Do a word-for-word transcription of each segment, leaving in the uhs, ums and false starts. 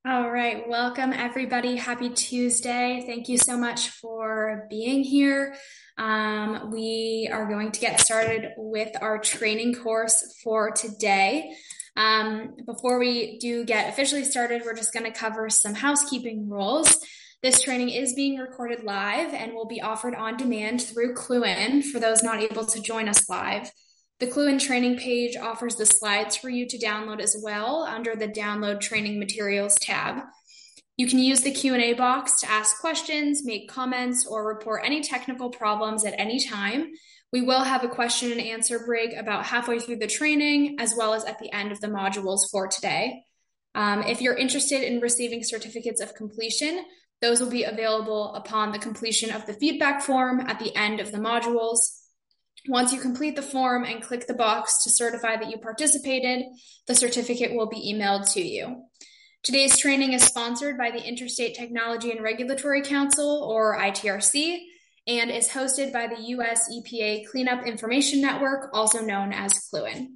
All right, welcome everybody. Happy Tuesday. Thank you so much for being here. Um, we are going to get started with our training course for today. Um, before we do get officially started, we're just going to cover some housekeeping rules. This training is being recorded live and will be offered on demand through Cluin for those not able to join us live. The Cluin training page offers the slides for you to download as well under the Download Training Materials tab. You can use the Q and A box to ask questions, make comments, or report any technical problems at any time. We will have a question and answer break about halfway through the training, as well as at the end of the modules for today. Um, if you're interested in receiving certificates of completion, those will be available upon the completion of the feedback form at the end of the modules. Once you complete the form and click the box to certify that you participated, the certificate will be emailed to you. Today's training is sponsored by the Interstate Technology and Regulatory Council, or I T R C, and is hosted by the U S E P A Cleanup Information Network, also known as Cluin.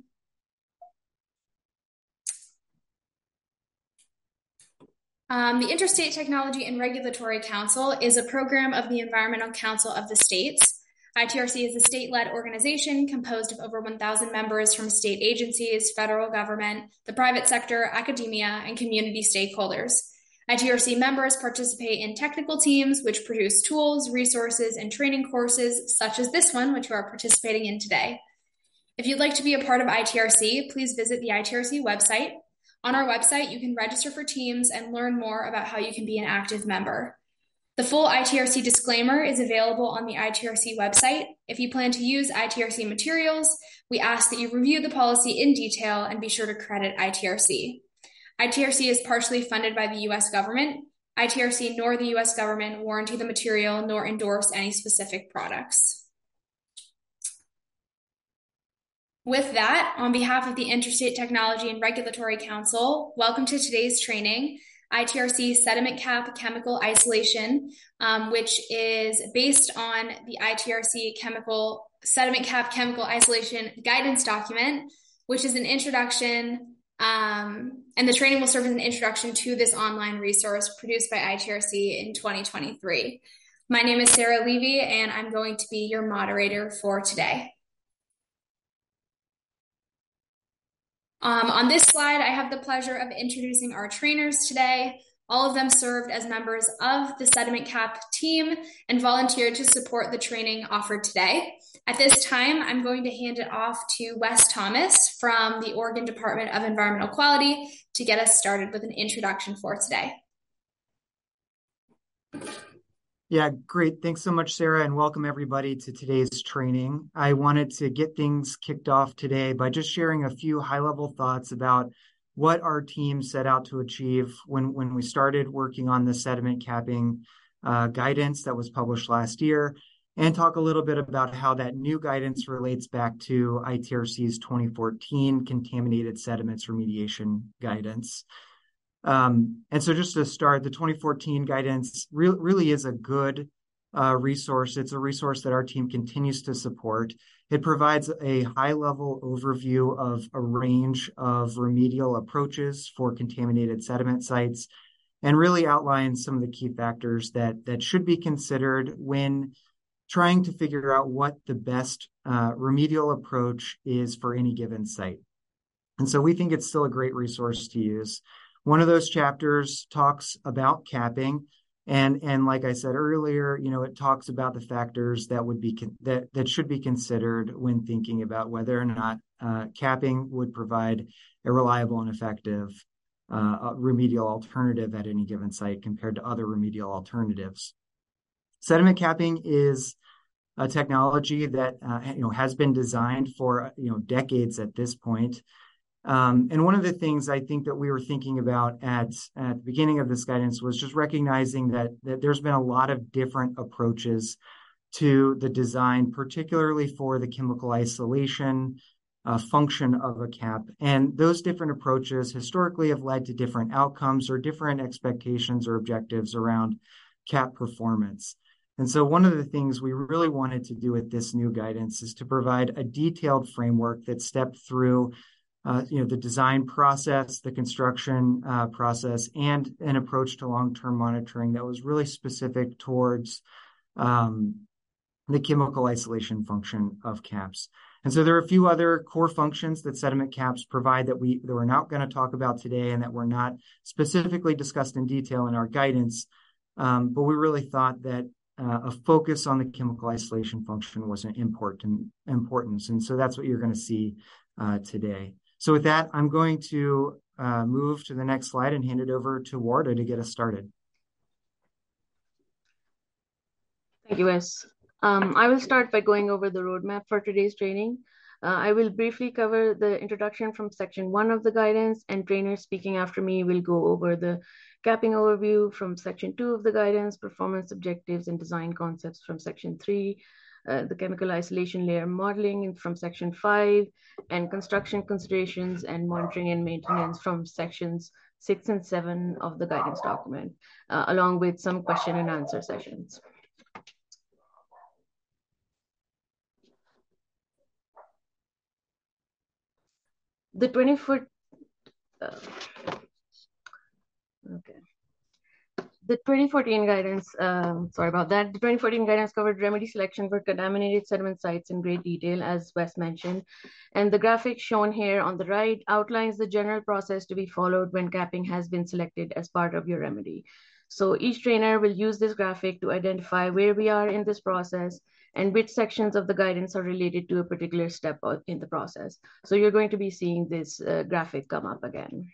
Um, the Interstate Technology and Regulatory Council is a program of the Environmental Council of the States. I T R C is a state-led organization composed of over one thousand members from state agencies, federal government, the private sector, academia, and community stakeholders. I T R C members participate in technical teams which produce tools, resources, and training courses such as this one, which you are participating in today. If you'd like to be a part of I T R C, please visit the I T R C website. On our website, you can register for teams and learn more about how you can be an active member. The full I T R C disclaimer is available on the I T R C website. If you plan to use I T R C materials, we ask that you review the policy in detail and be sure to credit I T R C. I T R C is partially funded by the U S government. I T R C nor the U S government warranty the material nor endorse any specific products. With that, on behalf of the Interstate Technology and Regulatory Council, welcome to today's training. I T R C Sediment Cap Chemical Isolation, um, which is based on the I T R C Chemical Sediment Cap Chemical Isolation Guidance Document, which is an introduction, um, and the training will serve as an introduction to this online resource produced by I T R C in twenty twenty-three. My name is Sarah Levy, and I'm going to be your moderator for today. Um, on this slide, I have the pleasure of introducing our trainers today. All of them served as members of the Sediment Cap team and volunteered to support the training offered today. At this time, I'm going to hand it off to Wes Thomas from the Oregon Department of Environmental Quality to get us started with an introduction for today. Yeah, great. Thanks so much, Sarah, and welcome everybody to today's training. I wanted to get things kicked off today by just sharing a few high-level thoughts about what our team set out to achieve when, when we started working on the sediment capping uh, guidance that was published last year, and talk a little bit about how that new guidance relates back to I T R C's twenty fourteen Contaminated Sediments Remediation Guidance. Um, and so just to start, the twenty fourteen guidance re- really is a good uh, resource. It's a resource that our team continues to support. It provides a high-level overview of a range of remedial approaches for contaminated sediment sites and really outlines some of the key factors that, that should be considered when trying to figure out what the best uh, remedial approach is for any given site. And so we think it's still a great resource to use. One of those chapters talks about capping, and and like I said earlier, you know, it talks about the factors that would be con- that that should be considered when thinking about whether or not uh, capping would provide a reliable and effective uh, remedial alternative at any given site compared to other remedial alternatives. Sediment capping is a technology that uh, you know has been designed for you know decades at this point. Um, and one of the things I think that we were thinking about at, at the beginning of this guidance was just recognizing that, that there's been a lot of different approaches to the design, particularly for the chemical isolation uh, function of a cap. And those different approaches historically have led to different outcomes or different expectations or objectives around cap performance. And so one of the things we really wanted to do with this new guidance is to provide a detailed framework that stepped through uh, you know, the design process, the construction uh, process, and an approach to long-term monitoring that was really specific towards um, the chemical isolation function of caps. And so there are a few other core functions that sediment caps provide that we that we're not going to talk about today and that were not specifically discussed in detail in our guidance. Um, but we really thought that uh, a focus on the chemical isolation function was an important importance. And so that's what you're going to see uh, today. So with that, I'm going to uh, move to the next slide and hand it over to Warda to get us started. Thank you, Wes. Um, I will start by going over the roadmap for today's training. Uh, I will briefly cover the introduction from section one of the guidance, and trainers speaking after me will go over the capping overview from section two of the guidance, performance objectives and design concepts from section three, uh, the chemical isolation layer modeling from section five, and construction considerations and monitoring and maintenance from sections six and seven of the guidance document, uh, along with some question and answer sessions. The twenty foot, uh, okay. The twenty fourteen guidance, um, sorry about that. The twenty fourteen guidance covered remedy selection for contaminated sediment sites in great detail, as Wes mentioned. And the graphic shown here on the right outlines the general process to be followed when capping has been selected as part of your remedy. So each trainer will use this graphic to identify where we are in this process and which sections of the guidance are related to a particular step in the process. So you're going to be seeing this uh, graphic come up again.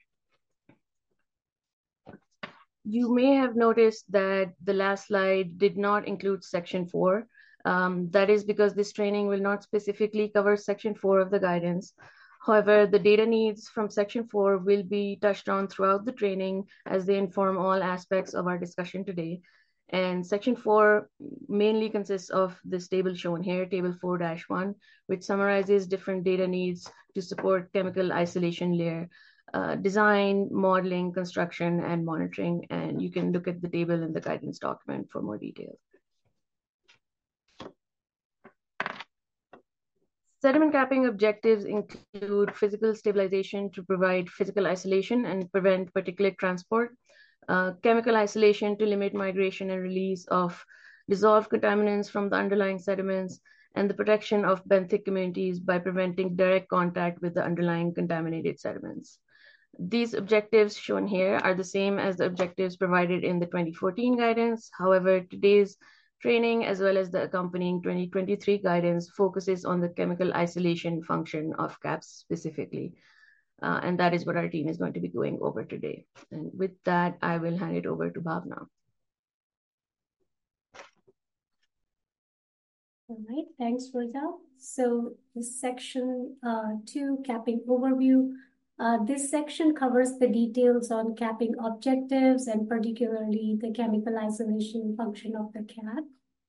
You may have noticed that the last slide did not include section four. Um, that is because this training will not specifically cover section four of the guidance. However, the data needs from section four will be touched on throughout the training as they inform all aspects of our discussion today. And section four mainly consists of this table shown here, table four dash one, which summarizes different data needs to support chemical isolation layer uh, design, modeling, construction, and monitoring. And you can look at the table in the guidance document for more details. Sediment capping objectives include physical stabilization to provide physical isolation and prevent particulate transport, uh, chemical isolation to limit migration and release of dissolved contaminants from the underlying sediments, and the protection of benthic communities by preventing direct contact with the underlying contaminated sediments. These objectives shown here are the same as the objectives provided in the twenty fourteen guidance. However, today's training, as well as the accompanying twenty twenty-three guidance, focuses on the chemical isolation function of caps specifically. Uh, and that is what our team is going to be going over today. And with that, I will hand it over to Bhavna. All right, thanks, Rita. So this section uh, two, capping overview. Uh, this section covers the details on capping objectives and particularly the chemical isolation function of the cap.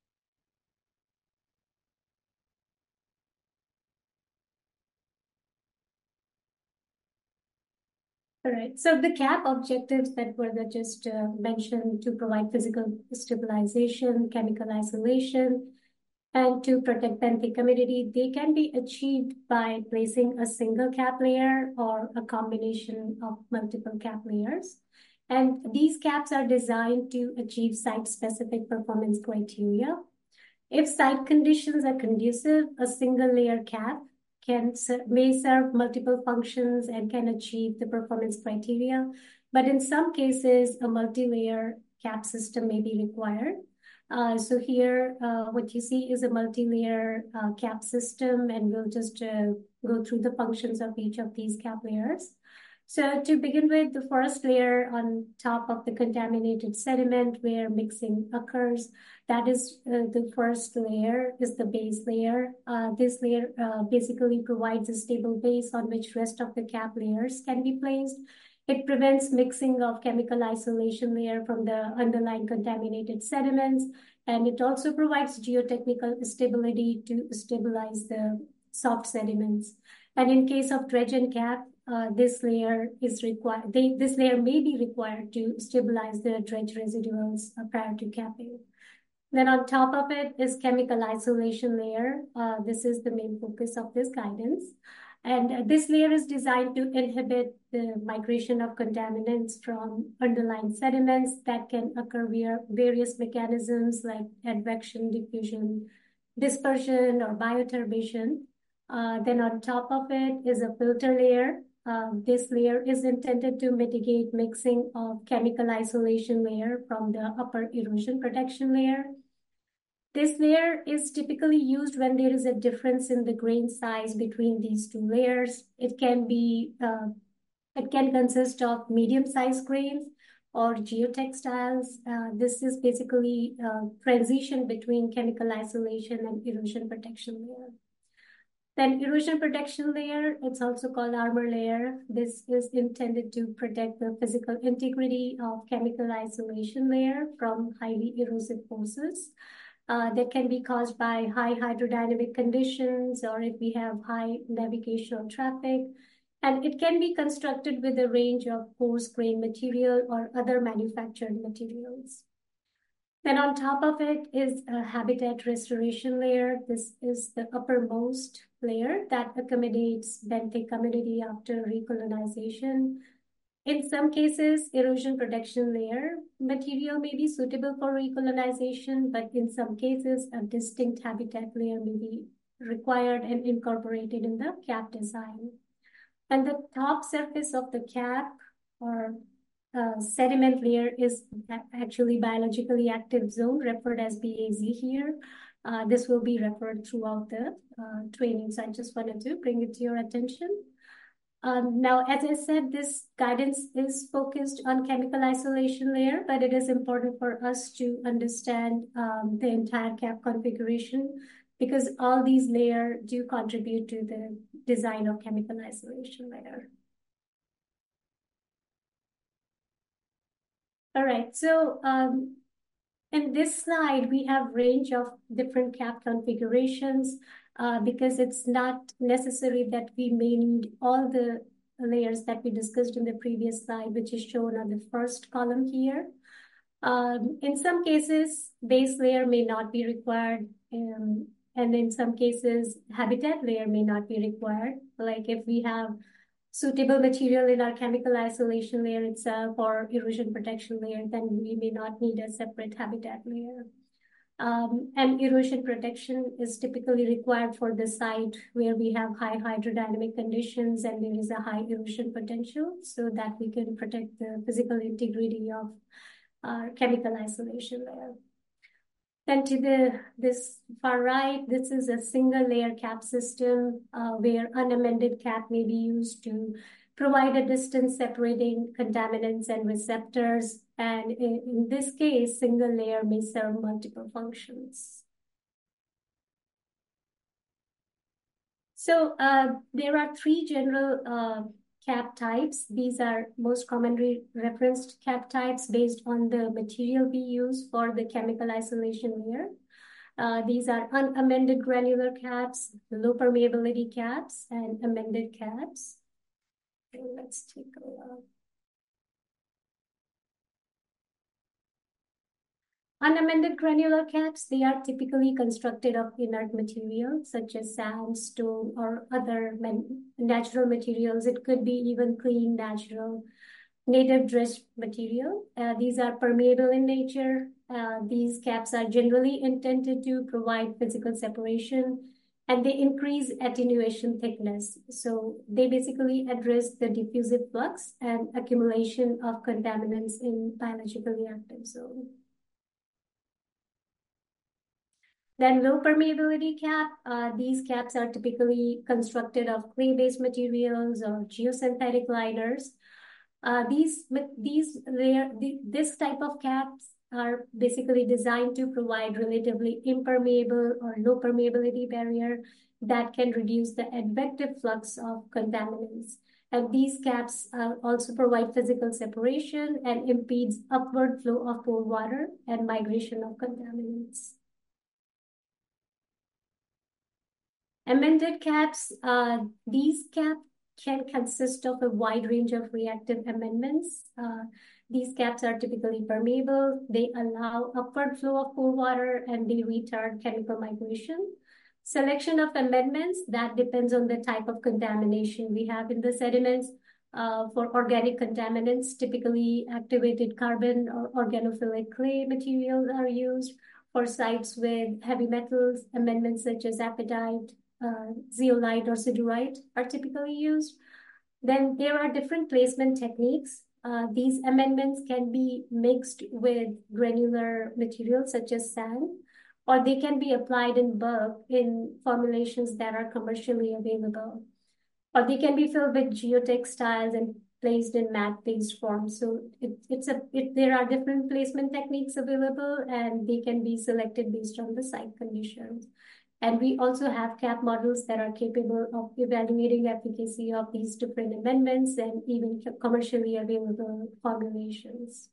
All right, so the cap objectives that were just uh, mentioned to provide physical stabilization, chemical isolation, and to protect benthic community, they can be achieved by placing a single cap layer or a combination of multiple cap layers. And these caps are designed to achieve site-specific performance criteria. If site conditions are conducive, a single layer cap can may serve multiple functions and can achieve the performance criteria. But in some cases, a multi-layer cap system may be required. Uh, so here, uh, what you see is a multi-layer uh, cap system, and we'll just uh, go through the functions of each of these cap layers. So to begin with, the first layer on top of the contaminated sediment where mixing occurs, that is uh, the first layer is the base layer. Uh, this layer uh, basically provides a stable base on which rest of the cap layers can be placed. It prevents mixing of chemical isolation layer from the underlying contaminated sediments, and it also provides geotechnical stability to stabilize the soft sediments. And in case of dredge and cap, uh, this layer is required. They, this layer may be required to stabilize the dredge residuals uh, prior to capping. Then on top of it is chemical isolation layer. Uh, this is the main focus of this guidance. And uh, this layer is designed to inhibit the migration of contaminants from underlying sediments that can occur via various mechanisms like advection, diffusion, dispersion, or bioturbation. Uh, then on top of it is a filter layer. Uh, this layer is intended to mitigate mixing of chemical isolation layer from the upper erosion protection layer. This layer is typically used when there is a difference in the grain size between these two layers. It can be, uh, it can consist of medium-sized grains or geotextiles. Uh, this is basically a transition between chemical isolation and erosion protection layer. Then erosion protection layer, it's also called armor layer. This is intended to protect the physical integrity of chemical isolation layer from highly erosive forces. Uh, that can be caused by high hydrodynamic conditions or if we have high navigational traffic. And it can be constructed with a range of coarse grain material or other manufactured materials. Then on top of it is a habitat restoration layer. This is the uppermost layer that accommodates benthic community after recolonization. In some cases, erosion protection layer material may be suitable for recolonization, but in some cases, a distinct habitat layer may be required and incorporated in the cap design. And the top surface of the cap or uh, sediment layer is actually biologically active zone, referred as B A Z here. Uh, this will be referred throughout the uh, training, so I just wanted to bring it to your attention. Um, now, as I said, this guidance is focused on chemical isolation layer, but it is important for us to understand um, the entire cap configuration because all these layers do contribute to the design of chemical isolation layer. All right, so um, in this slide, we have range of different cap configurations. Uh, because it's not necessary that we may need all the layers that we discussed in the previous slide, which is shown on the first column here. Um, in some cases, base layer may not be required, um, and in some cases, habitat layer may not be required. Like if we have suitable material in our chemical isolation layer itself or erosion protection layer, then we may not need a separate habitat layer. Um, and erosion protection is typically required for the site where we have high hydrodynamic conditions and there is a high erosion potential so that we can protect the physical integrity of our chemical isolation layer. Then to the this far right, this is a single layer cap system uh, where unamended cap may be used to provide a distance separating contaminants and receptors. And in, in this case, single layer may serve multiple functions. So uh, there are three general uh, cap types. These are most commonly referenced cap types based on the material we use for the chemical isolation layer. Uh, these are unamended granular caps, low permeability caps, and amended caps. Okay, let's take a look. Unamended granular caps, they are typically constructed of inert material such as sand, stone, or other natural materials. It could be even clean, natural, native dredged material. Uh, these are permeable in nature. Uh, these caps are generally intended to provide physical separation and they increase attenuation thickness. So they basically address the diffusive flux and accumulation of contaminants in biologically active zone. Then low permeability cap, uh, these caps are typically constructed of clay-based materials or geosynthetic liners. Uh, these these layer, the, this type of caps are basically designed to provide relatively impermeable or low permeability barrier that can reduce the advective flux of contaminants. And these caps uh, also provide physical separation and impedes upward flow of pore water and migration of contaminants. Amended caps, uh, these caps can consist of a wide range of reactive amendments. Uh, these caps are typically permeable. They allow upward flow of pore water and they retard chemical migration. Selection of amendments, that depends on the type of contamination we have in the sediments. Uh, for organic contaminants, typically activated carbon or organophilic clay materials are used. For sites with heavy metals, amendments such as apatite, uh, zeolite, or siderite are typically used. Then there are different placement techniques. Uh, these amendments can be mixed with granular materials such as sand, or they can be applied in bulk in formulations that are commercially available. Or they can be filled with geotextiles and placed in mat-based form. So it, it's a it, there are different placement techniques available, and they can be selected based on the site conditions. And we also have C A P models that are capable of evaluating efficacy of these different amendments and even commercially available formulations.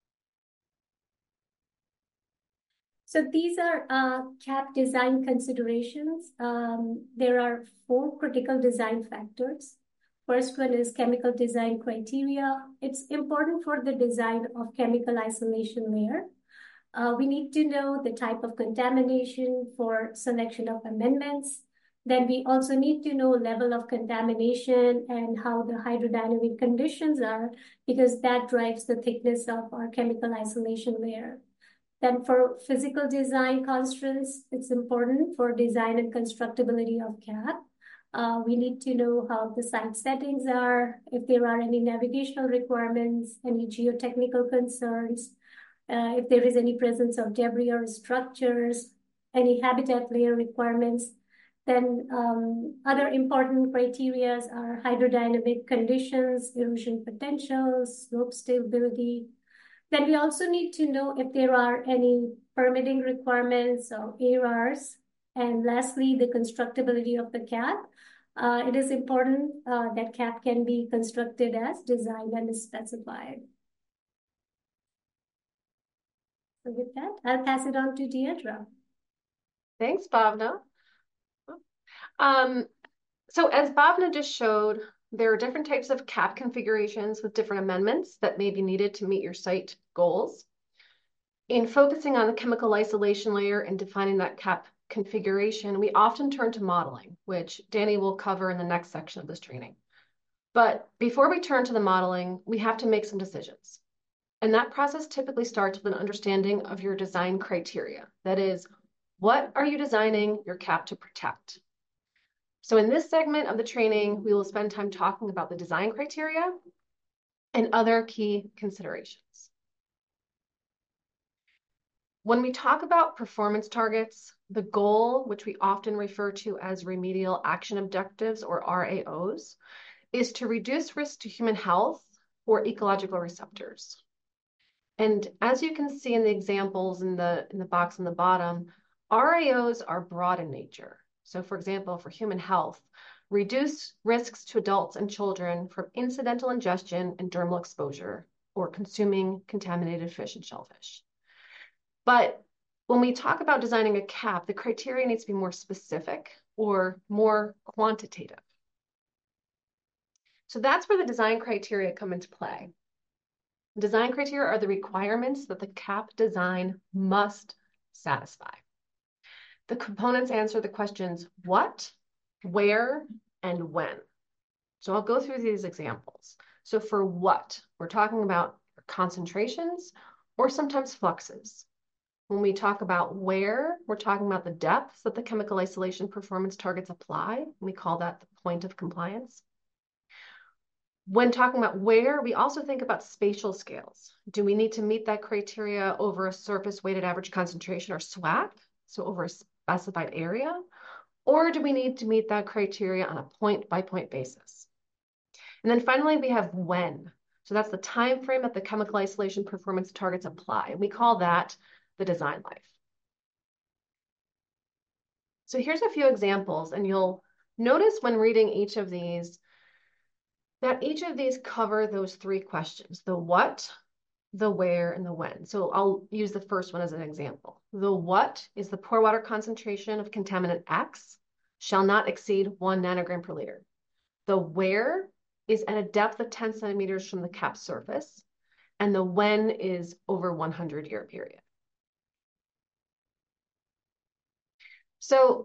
So these are uh, C A P design considerations. Um, there are four critical design factors. First one is chemical design criteria. It's important for the design of chemical isolation layer. Uh, we need to know the type of contamination for selection of amendments. Then we also need to know level of contamination and how the hydrodynamic conditions are, because that drives the thickness of our chemical isolation layer. Then for physical design constraints, it's important for design and constructability of C A P. Uh, we need to know how the site settings are, if there are any navigational requirements, any geotechnical concerns, uh, if there is any presence of debris or structures, any habitat layer requirements. Then um, other important criteria are hydrodynamic conditions, erosion potential, slope stability. Then we also need to know if there are any permitting requirements or A R Rs. And lastly, the constructability of the C A P. Uh, it is important uh, that C A P can be constructed as designed and specified. So with that, I'll pass it on to Deidre. Thanks, Bhavna. Um, so as Bhavna just showed, there are different types of C A P configurations with different amendments that may be needed to meet your site goals. In focusing on the chemical isolation layer and defining that C A P configuration, we often turn to modeling, which Danny will cover in the next section of this training. But before we turn to the modeling, we have to make some decisions. And that process typically starts with an understanding of your design criteria. That is, what are you designing your C A P to protect? So in this segment of the training, we will spend time talking about the design criteria and other key considerations. When we talk about performance targets, the goal, which we often refer to as remedial action objectives or R A Os, is to reduce risk to human health or ecological receptors. And as you can see in the examples in the, in the box on the bottom, R A Os are broad in nature. So for example, for human health, reduce risks to adults and children from incidental ingestion and dermal exposure or consuming contaminated fish and shellfish. But when we talk about designing a C A P, the criteria needs to be more specific or more quantitative. So that's where the design criteria come into play. Design criteria are the requirements that the C A P design must satisfy. The components answer the questions what, where, and when. So I'll go through these examples. So for what, we're talking about concentrations or sometimes fluxes. When we talk about where, we're talking about the depths that the chemical isolation performance targets apply. We call that the point of compliance. When talking about where, we also think about spatial scales. Do we need to meet that criteria over a surface weighted average concentration or SWAC, so over a specified area? Or do we need to meet that criteria on a point by point basis? And then finally, we have when. So that's the time frame that the chemical isolation performance targets apply. We call that the design life. So here's a few examples, and you'll notice when reading each of these that each of these cover those three questions, the what, the where, and the when. So I'll use the first one as an example. The what is the pore water concentration of contaminant X shall not exceed one nanogram per liter. The where is at a depth of ten centimeters from the C A P surface, and the when is over one hundred year period. So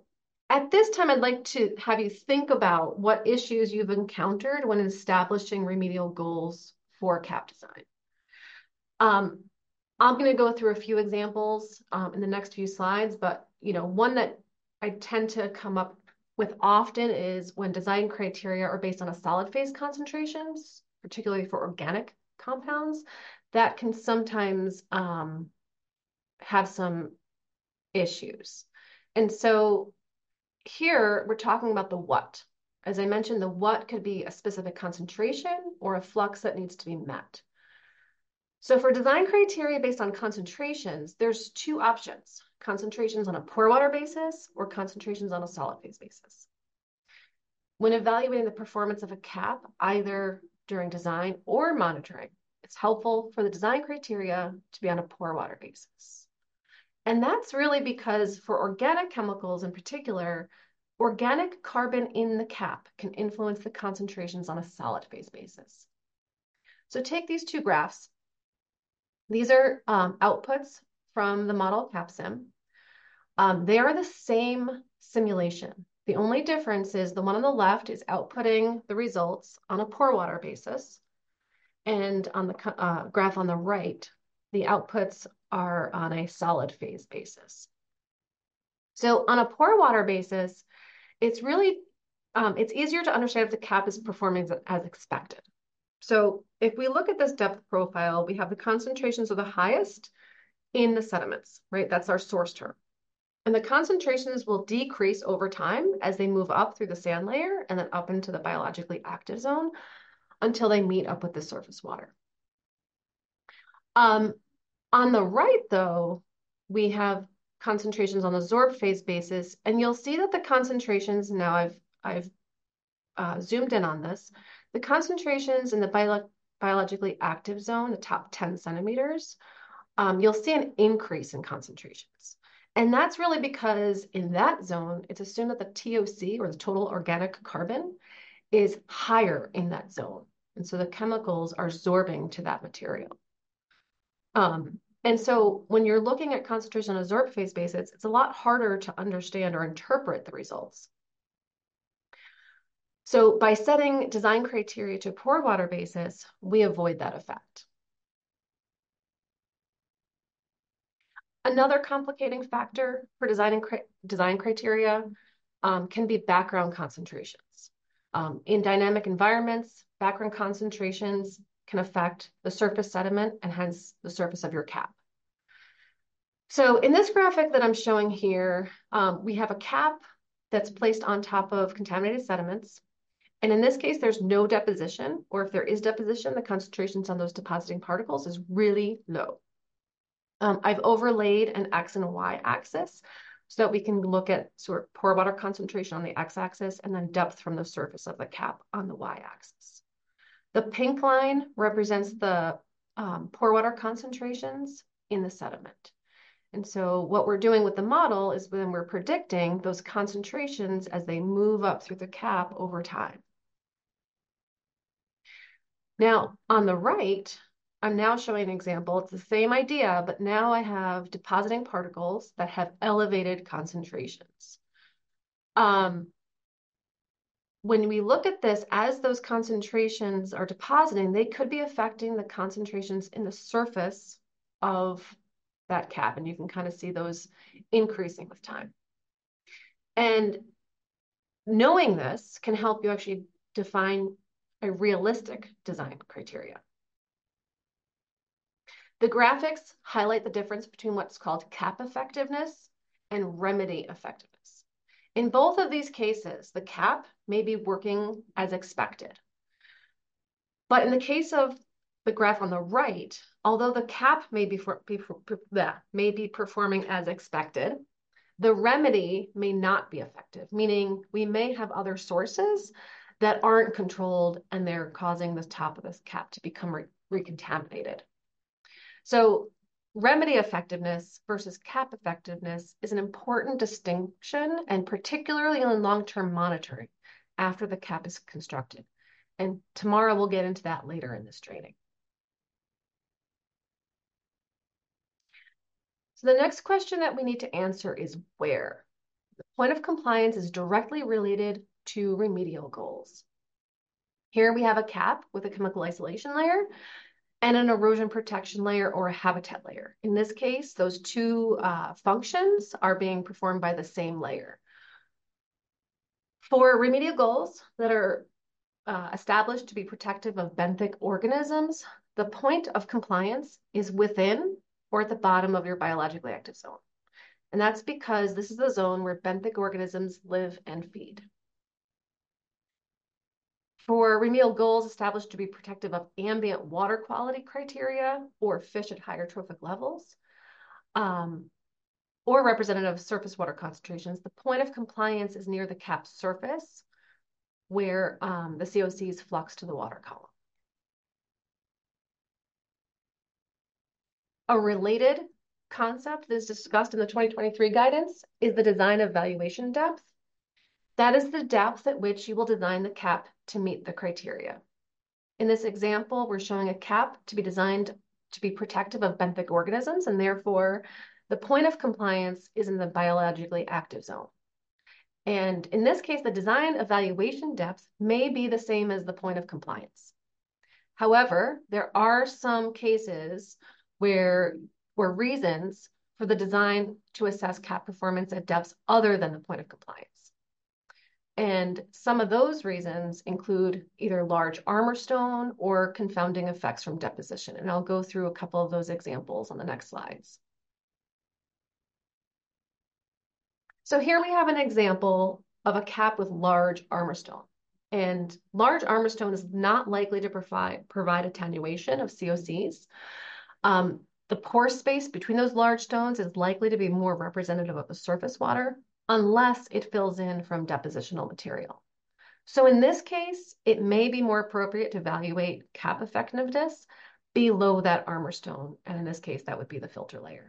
At this time, I'd like to have you think about what issues you've encountered when establishing remedial goals for CAP design. Um, I'm going to go through a few examples um, in the next few slides, but you know, one that I tend to come up with often is when design criteria are based on a solid phase concentrations, particularly for organic compounds, that can sometimes um, have some issues. And so here we're talking about the what. As I mentioned, the what could be a specific concentration or a flux that needs to be met. So for design criteria based on concentrations, there's two options: concentrations on a pore water basis or concentrations on a solid phase basis. When evaluating the performance of a cap, either during design or monitoring, it's helpful for the design criteria to be on a pore water basis. And that's really because for organic chemicals in particular, organic carbon in the cap can influence the concentrations on a solid phase basis. So take these two graphs. These are um, outputs from the model CapSim. Um, they are the same simulation. The only difference is the one on the left is outputting the results on a pore water basis. And on the uh, graph on the right, the outputs are on a solid phase basis. So on a pore water basis, it's really, um, it's easier to understand if the cap is performing as expected. So if we look at this depth profile, we have the concentrations are the highest in the sediments, right? That's our source term. And the concentrations will decrease over time as they move up through the sand layer and then up into the biologically active zone until they meet up with the surface water. Um, on the right, though, we have concentrations on the sorb phase basis, and you'll see that the concentrations, now I've, I've uh, zoomed in on this, the concentrations in the bio biologically active zone, the top ten centimeters, um, you'll see an increase in concentrations. And that's really because in that zone, it's assumed that the T O C, or the total organic carbon, is higher in that zone. And so the chemicals are sorbing to that material. Um, and so when you're looking at concentration on a sorb phase basis, it's a lot harder to understand or interpret the results. So by setting design criteria to a pore water basis, we avoid that effect. Another complicating factor for designing design criteria um, can be background concentrations. Um, in dynamic environments, background concentrations can affect the surface sediment and hence the surface of your cap. So in this graphic that I'm showing here, um, we have a cap that's placed on top of contaminated sediments. And in this case, there's no deposition, or if there is deposition, the concentrations on those depositing particles is really low. Um, I've overlaid an X and a Y axis so that we can look at sort of pore water concentration on the X axis and then depth from the surface of the cap on the Y axis. The pink line represents the um, pore water concentrations in the sediment. And so what we're doing with the model is then we're predicting those concentrations as they move up through the cap over time. Now, on the right, I'm now showing an example. It's the same idea, but now I have depositing particles that have elevated concentrations. Um, when we look at this, as those concentrations are depositing, they could be affecting the concentrations in the surface of that cap, and you can kind of see those increasing with time. And knowing this can help you actually define a realistic design criteria. The graphics highlight the difference between what's called cap effectiveness and remedy effectiveness. In both of these cases, the cap may be working as expected. But in the case of the graph on the right, although the cap may be, for, be, yeah, may be performing as expected, the remedy may not be effective, meaning we may have other sources that aren't controlled and they're causing the top of this cap to become re recontaminated. So remedy effectiveness versus cap effectiveness is an important distinction, and particularly in long-term monitoring after the cap is constructed. And tomorrow we'll get into that later in this training. So the next question that we need to answer is where. The point of compliance is directly related to remedial goals. Here we have a cap with a chemical isolation layer and an erosion protection layer or a habitat layer. In this case, those two uh, functions are being performed by the same layer. For remedial goals that are uh, established to be protective of benthic organisms, the point of compliance is within or at the bottom of your biologically active zone. And that's because this is the zone where benthic organisms live and feed. For remedial goals established to be protective of ambient water quality criteria or fish at higher trophic levels, um, or representative of surface water concentrations, the point of compliance is near the cap surface where um, the C O Cs flux to the water column. A related concept that is discussed in the twenty twenty-three guidance is the design evaluation depth. That is the depth at which you will design the cap to meet the criteria. In this example, we're showing a cap to be designed to be protective of benthic organisms, and therefore the point of compliance is in the biologically active zone. And in this case, the design evaluation depth may be the same as the point of compliance. However, there are some cases where, where reasons for the design to assess cap performance at depths other than the point of compliance. And some of those reasons include either large armor stone or confounding effects from deposition. And I'll go through a couple of those examples on the next slides. So here we have an example of a cap with large armor stone. And large armor stone is not likely to provide, provide attenuation of C O Cs. Um, the pore space between those large stones is likely to be more representative of the surface water, unless it fills in from depositional material. So in this case, it may be more appropriate to evaluate cap effectiveness below that armor stone. And in this case, that would be the filter layer.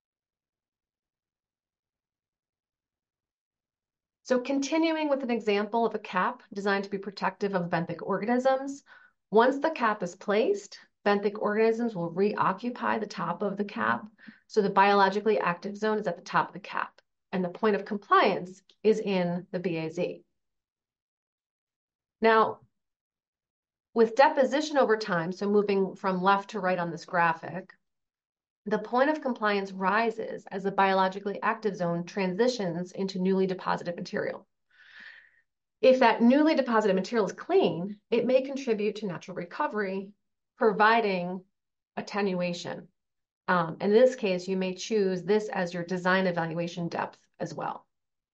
So continuing with an example of a cap designed to be protective of benthic organisms, once the cap is placed, benthic organisms will reoccupy the top of the cap. So the biologically active zone is at the top of the cap, and the point of compliance is in the B A Z. Now, with deposition over time, so moving from left to right on this graphic, the point of compliance rises as the biologically active zone transitions into newly deposited material. If that newly deposited material is clean, it may contribute to natural recovery, providing attenuation. Um, in this case, you may choose this as your design evaluation depth as well.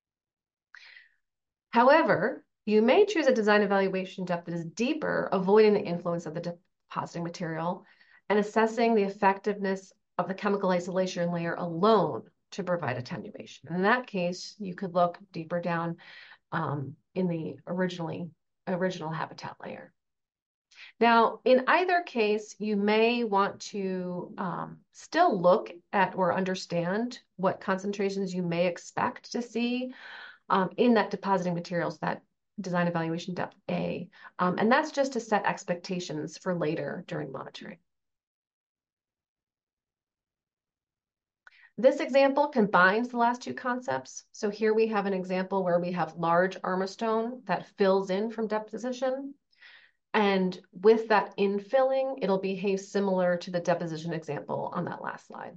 However, you may choose a design evaluation depth that is deeper, avoiding the influence of the depositing material and assessing the effectiveness of the chemical isolation layer alone to provide attenuation. In that case, you could look deeper down um, in the originally original habitat layer. Now, in either case, you may want to um, still look at or understand what concentrations you may expect to see um, in that depositing materials, that design evaluation depth A. Um, and that's just to set expectations for later during monitoring. This example combines the last two concepts. So here we have an example where we have large armor stone that fills in from deposition. And with that infilling, it'll behave similar to the deposition example on that last slide.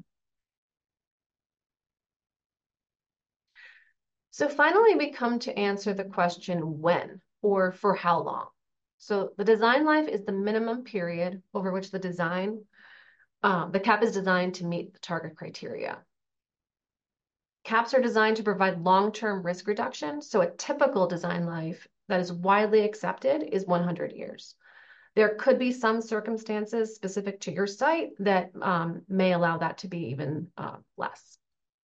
So finally, we come to answer the question when or for how long. So the design life is the minimum period over which the design, um, the cap is designed to meet the target criteria. Caps are designed to provide long-term risk reduction. So a typical design life that is widely accepted is one hundred years. There could be some circumstances specific to your site that um, may allow that to be even uh, less.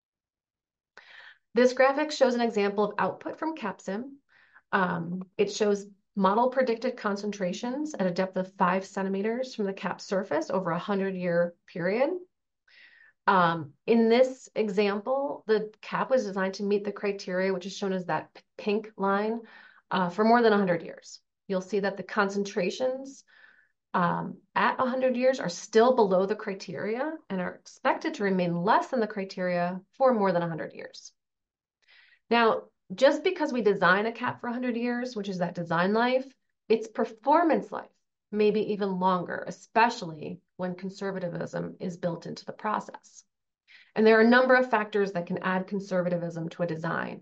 This graphic shows an example of output from CapSim. Um, it shows model predicted concentrations at a depth of five centimeters from the cap surface over a hundred-year period. Um, in this example, the cap was designed to meet the criteria, which is shown as that pink line, uh, for more than one hundred years. You'll see that the concentrations um, at one hundred years are still below the criteria and are expected to remain less than the criteria for more than one hundred years. Now, just because we design a cap for one hundred years, which is that design life, its performance life may be even longer, especially when conservatism is built into the process. And there are a number of factors that can add conservatism to a design.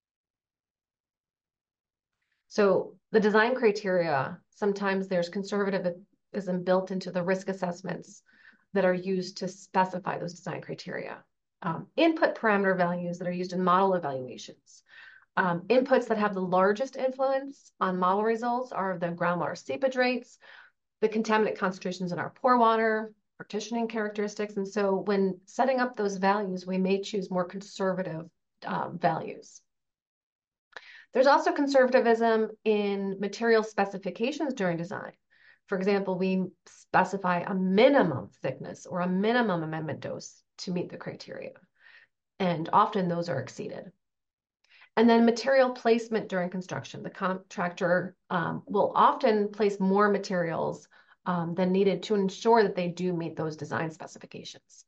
So the design criteria, sometimes there's conservatism built into the risk assessments that are used to specify those design criteria. Um, input parameter values that are used in model evaluations. Um, inputs that have the largest influence on model results are the groundwater seepage rates, the contaminant concentrations in our pore water, partitioning characteristics. And so when setting up those values, we may choose more conservative um, values. There's also conservatism in material specifications during design. For example, we specify a minimum thickness or a minimum amendment dose to meet the criteria. And often those are exceeded. And then material placement during construction. The contractor um, will often place more materials um, than needed to ensure that they do meet those design specifications.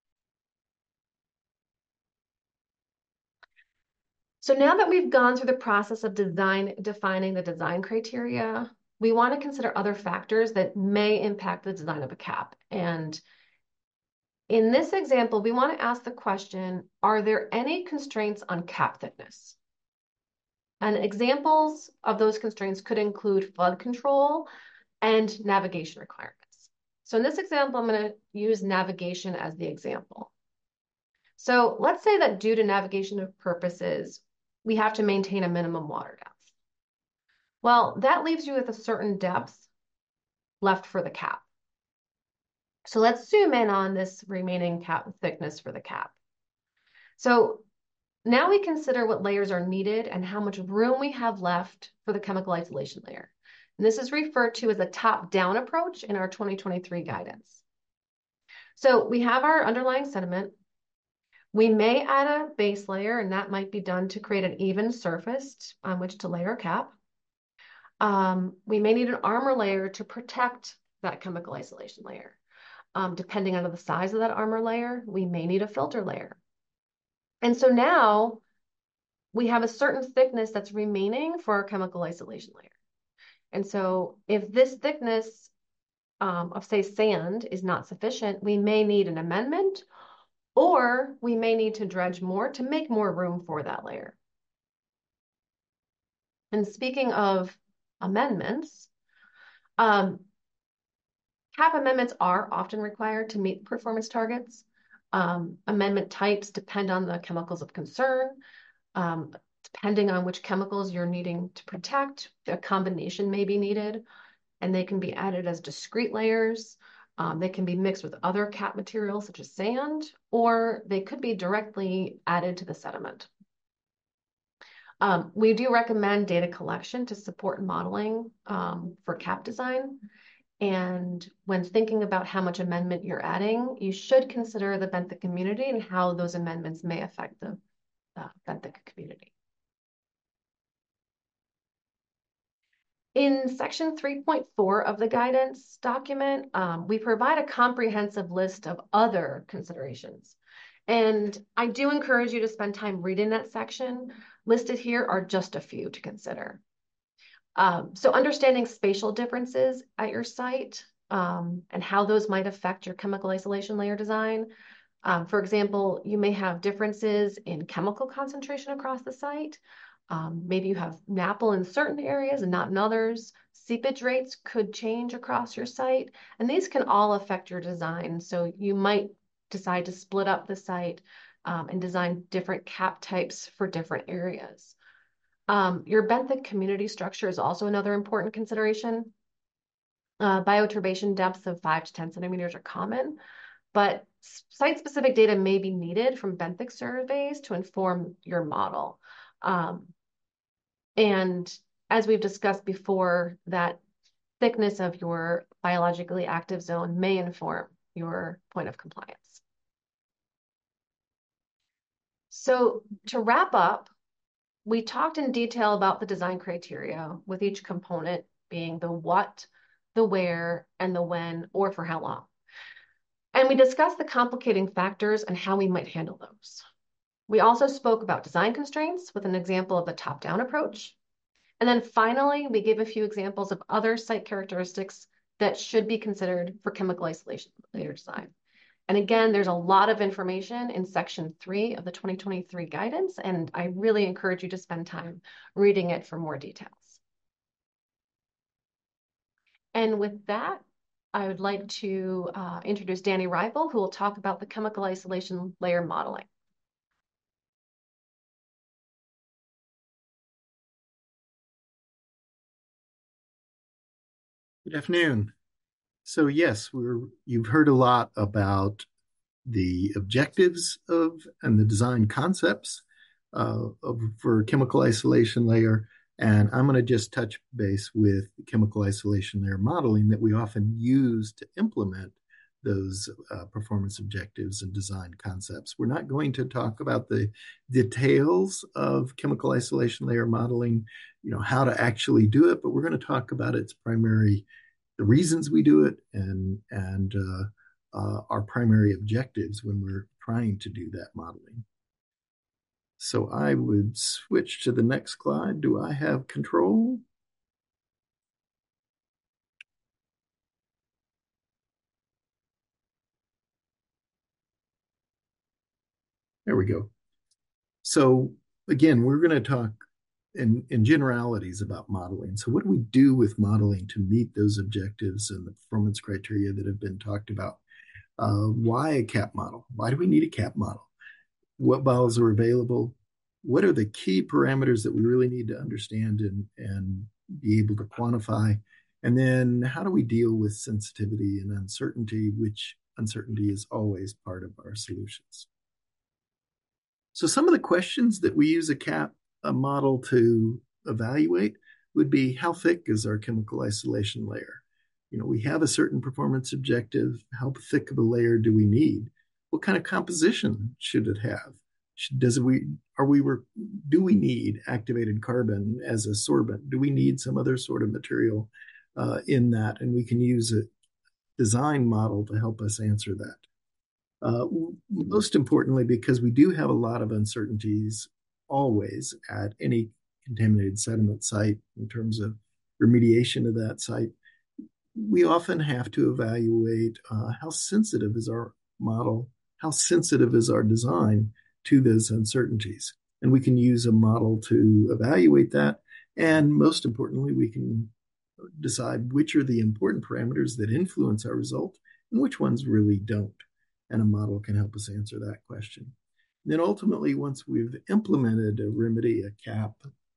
So now that we've gone through the process of design, defining the design criteria, we want to consider other factors that may impact the design of a cap. And in this example, we want to ask the question, are there any constraints on cap thickness? And examples of those constraints could include flood control and navigation requirements. So in this example, I'm going to use navigation as the example. So let's say that due to navigation purposes, we have to maintain a minimum water depth. Well, that leaves you with a certain depth left for the cap. So let's zoom in on this remaining cap thickness for the cap. So now we consider what layers are needed and how much room we have left for the chemical isolation layer. And this is referred to as a top-down approach in our twenty twenty-three guidance. So we have our underlying sediment. We may add a base layer, and that might be done to create an even surface on which to layer a cap. Um, we may need an armor layer to protect that chemical isolation layer. Um, depending on the size of that armor layer, we may need a filter layer. And so now we have a certain thickness that's remaining for our chemical isolation layer. And so if this thickness um, of, say, sand is not sufficient, we may need an amendment, or we may need to dredge more to make more room for that layer. And speaking of amendments, um, cap amendments are often required to meet performance targets. Um, amendment types depend on the chemicals of concern. Um, depending on which chemicals you're needing to protect, a combination may be needed, and they can be added as discrete layers. Um, they can be mixed with other cap materials such as sand, or they could be directly added to the sediment. Um, we do recommend data collection to support modeling um, for cap design. And when thinking about how much amendment you're adding, you should consider the benthic community and how those amendments may affect the uh, benthic community. In section three point four of the guidance document, um, we provide a comprehensive list of other considerations. And I do encourage you to spend time reading that section. Listed here are just a few to consider. Um, so understanding spatial differences at your site um, and how those might affect your chemical isolation layer design. Um, for example, you may have differences in chemical concentration across the site. Um, maybe you have N A P L in certain areas and not in others. Seepage rates could change across your site, and these can all affect your design. So you might decide to split up the site um, and design different cap types for different areas. Um, your benthic community structure is also another important consideration. Uh, bioturbation depths of five to ten centimeters are common, but site-specific data may be needed from benthic surveys to inform your model. Um, and as we've discussed before, that thickness of your biologically active zone may inform your point of compliance. So to wrap up, we talked in detail about the design criteria, with each component being the what, the where, and the when, or for how long. And we discussed the complicating factors and how we might handle those. We also spoke about design constraints with an example of a top-down approach. And then finally, we gave a few examples of other site characteristics that should be considered for chemical isolation layer design. And again, there's a lot of information in section three of the twenty twenty-three guidance, and I really encourage you to spend time reading it for more details. And with that, I would like to uh, introduce Danny Rival, who will talk about the chemical isolation layer modeling. Good afternoon. So yes, we're, you've heard a lot about the objectives of and the design concepts uh, of, for chemical isolation layer. And I'm going to just touch base with chemical isolation layer modeling that we often use to implement those uh, performance objectives and design concepts. We're not going to talk about the details of chemical isolation layer modeling, you know, how to actually do it, but we're going to talk about its primary, the reasons we do it, and, and uh, uh, our primary objectives when we're trying to do that modeling. So I would switch to the next slide. Do I have control? There we go. So again, we're going to talk in, in generalities about modeling. So what do we do with modeling to meet those objectives and the performance criteria that have been talked about? Uh, why a CAP model? Why do we need a CAP model? What models are available? What are the key parameters that we really need to understand and, and be able to quantify? And then how do we deal with sensitivity and uncertainty, which uncertainty is always part of our solutions? So some of the questions that we use a CAP a model to evaluate would be, how thick is our chemical isolation layer? You know, we have a certain performance objective. How thick of a layer do we need? What kind of composition should it have? Does we are we do we need activated carbon as a sorbent? Do we need some other sort of material uh, in that? And we can use a design model to help us answer that. Uh, most importantly, because we do have a lot of uncertainties always at any contaminated sediment site in terms of remediation of that site, we often have to evaluate uh, how sensitive is our model, how sensitive is our design to those uncertainties. And we can use a model to evaluate that. And most importantly, we can decide which are the important parameters that influence our result and which ones really don't. And a model can help us answer that question. And then ultimately, once we've implemented a remedy, a CAP,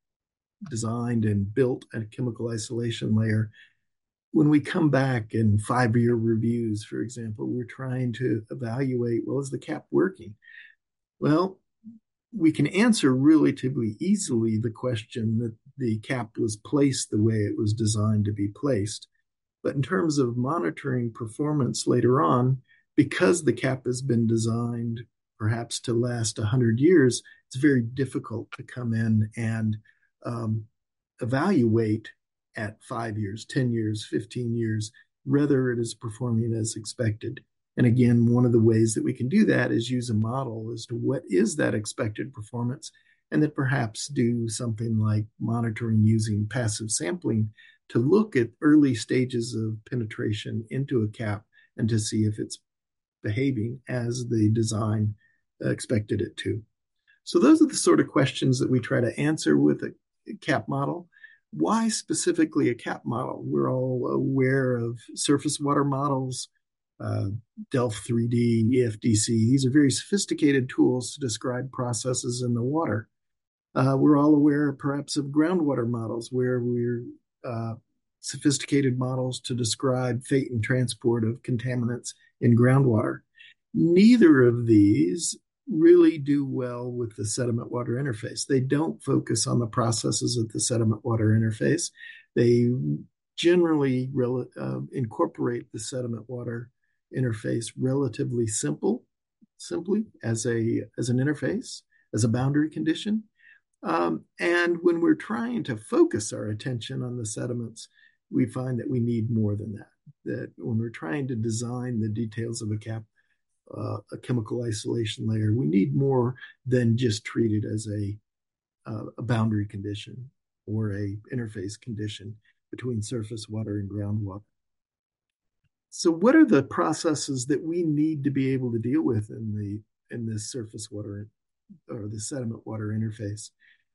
designed and built a chemical isolation layer, when we come back in five-year reviews, for example, we're trying to evaluate, well, is the CAP working? Well, we can answer relatively easily the question that the CAP was placed the way it was designed to be placed. But in terms of monitoring performance later on, because the CAP has been designed perhaps to last one hundred years, it's very difficult to come in and um, evaluate at five years, ten years, fifteen years, whether it is performing as expected. And again, one of the ways that we can do that is use a model as to what is that expected performance, and then perhaps do something like monitoring using passive sampling to look at early stages of penetration into a CAP and to see if it's behaving as the design expected it to. So those are the sort of questions that we try to answer with a CAP model. Why specifically a CAP model? We're all aware of surface water models, uh, Delft three D, E F D C. These are very sophisticated tools to describe processes in the water. Uh, we're all aware perhaps of groundwater models, where we're uh, sophisticated models to describe fate and transport of contaminants in groundwater. Neither of these really do well with the sediment water interface. They don't focus on the processes at the sediment water interface. They generally uh, incorporate the sediment water interface relatively simple, simply as a as an interface, as a boundary condition. Um, and when we're trying to focus our attention on the sediments, we find that we need more than that. That when we're trying to design the details of a CAP, uh, a chemical isolation layer. We need more than just treat it as a, uh, a boundary condition or a interface condition between surface water and groundwater. So what are the processes that we need to be able to deal with in the in this surface water or the sediment water interface?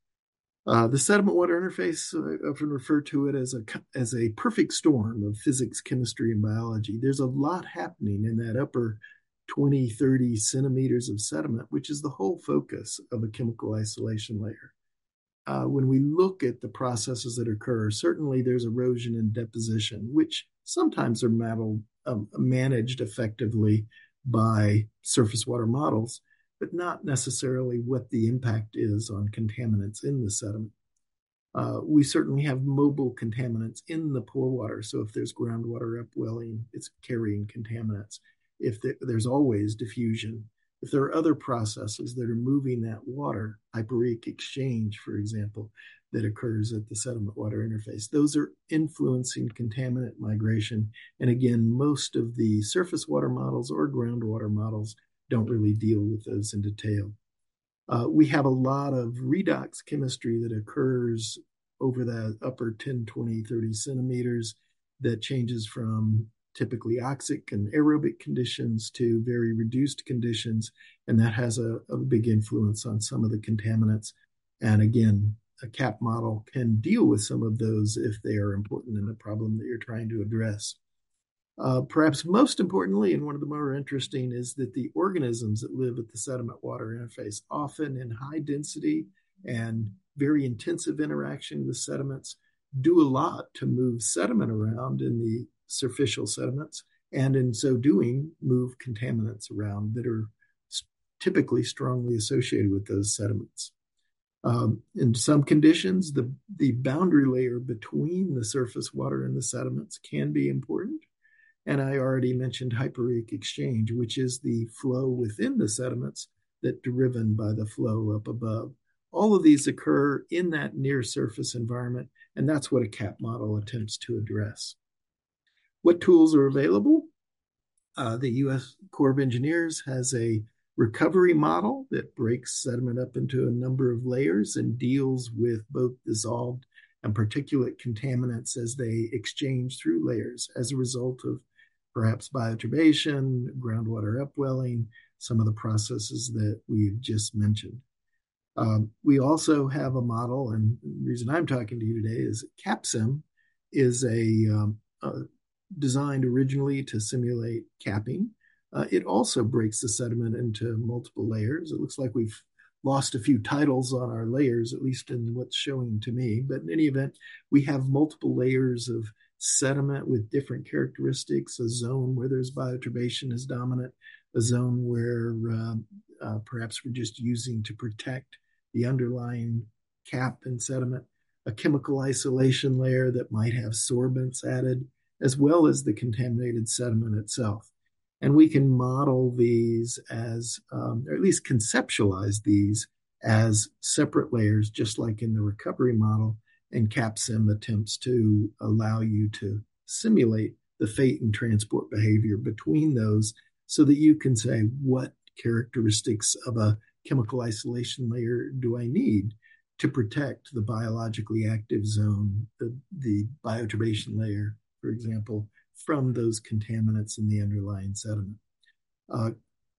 Uh, the sediment water interface, I often refer to it as a as a perfect storm of physics, chemistry, and biology. There's a lot happening in that upper twenty, thirty centimeters of sediment, which is the whole focus of a chemical isolation layer. Uh, when we look at the processes that occur, certainly there's erosion and deposition, which sometimes are model, um, managed effectively by surface water models, but not necessarily what the impact is on contaminants in the sediment. Uh, we certainly have mobile contaminants in the pore water. So if there's groundwater upwelling, it's carrying contaminants. If there, there's always diffusion. If there are other processes that are moving that water, hyporheic exchange, for example, that occurs at the sediment water interface, those are influencing contaminant migration. And again, most of the surface water models or groundwater models don't really deal with those in detail. Uh, we have a lot of redox chemistry that occurs over the upper ten, twenty, thirty centimeters that changes from typically oxic and aerobic conditions to very reduced conditions. And that has a, a big influence on some of the contaminants. And again, a CAP model can deal with some of those if they are important in the problem that you're trying to address. Uh, perhaps most importantly, and one of the more interesting, is that the organisms that live at the sediment water interface, often in high density and very intensive interaction with sediments, do a lot to move sediment around in the superficial sediments, and in so doing, move contaminants around that are typically strongly associated with those sediments. Um, in some conditions, the, the boundary layer between the surface water and the sediments can be important. And I already mentioned hyporheic exchange, which is the flow within the sediments that's driven by the flow up above. All of these occur in that near surface environment, and that's what a CAP model attempts to address. What tools are available? Uh, the U S Corps of Engineers has a recovery model that breaks sediment up into a number of layers and deals with both dissolved and particulate contaminants as they exchange through layers as a result of perhaps bioturbation, groundwater upwelling, some of the processes that we've just mentioned. Um, we also have a model, and the reason I'm talking to you today is CAPSIM is a, um, a designed originally to simulate capping. Uh, it also breaks the sediment into multiple layers. It looks like we've lost a few titles on our layers, at least in what's showing to me. But in any event, we have multiple layers of sediment with different characteristics, a zone where there's bioturbation is dominant, a zone where uh, uh, perhaps we're just using to protect the underlying cap and sediment, a chemical isolation layer that might have sorbents added, as well as the contaminated sediment itself. And we can model these as, um, or at least conceptualize these as separate layers, just like in the recovery model. And CAPSIM attempts to allow you to simulate the fate and transport behavior between those so that you can say, what characteristics of a chemical isolation layer do I need to protect the biologically active zone, the, the bioturbation layer, for example, from those contaminants in the underlying sediment. Uh,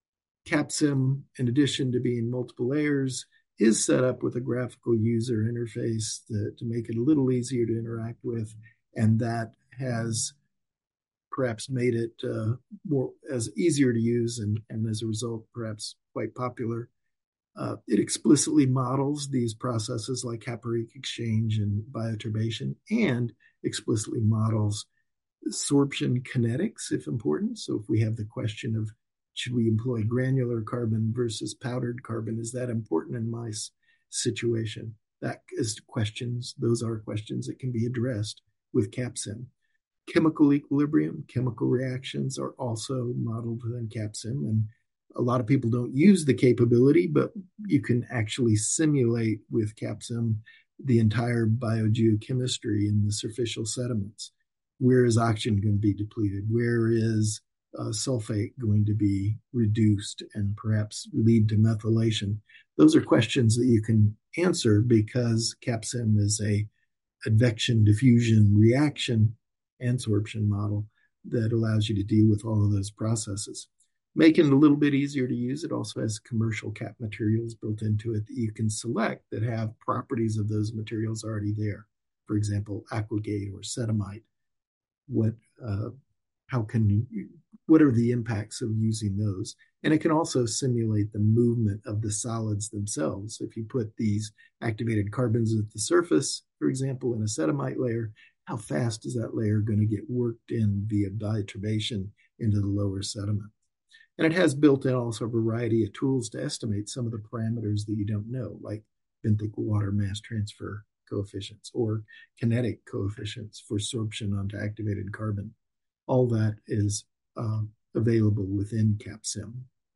CAPSIM, in addition to being multiple layers, is set up with a graphical user interface to, to make it a little easier to interact with, and that has perhaps made it uh, more as easier to use and, and as a result, perhaps quite popular. Uh, it explicitly models these processes like hyporheic exchange and bioturbation, and explicitly models sorption kinetics, if important. So if we have the question of should we employ granular carbon versus powdered carbon, is that important in my situation? That is questions, those are questions that can be addressed with CAPSIM. Chemical equilibrium, chemical reactions are also modeled within CAPSIM, and a lot of people don't use the capability, but you can actually simulate with CAPSIM the entire biogeochemistry in the superficial sediments. Where is oxygen going to be depleted? Where is uh, sulfate going to be reduced and perhaps lead to methylation? Those are questions that you can answer because CAPSIM is a advection diffusion reaction adsorption model that allows you to deal with all of those processes. Making it a little bit easier to use, it also has commercial cap materials built into it that you can select that have properties of those materials already there. For example, Aquagate or Cetamite. What, uh, how can you, what are the impacts of using those? And it can also simulate the movement of the solids themselves. If you put these activated carbons at the surface, for example, in a Cetamite layer, how fast is that layer going to get worked in via diaturbation into the lower sediment? And it has built in also a variety of tools to estimate some of the parameters that you don't know, like benthic water mass transfer coefficients or kinetic coefficients for sorption onto activated carbon. All that is uh, available within CAPSIM.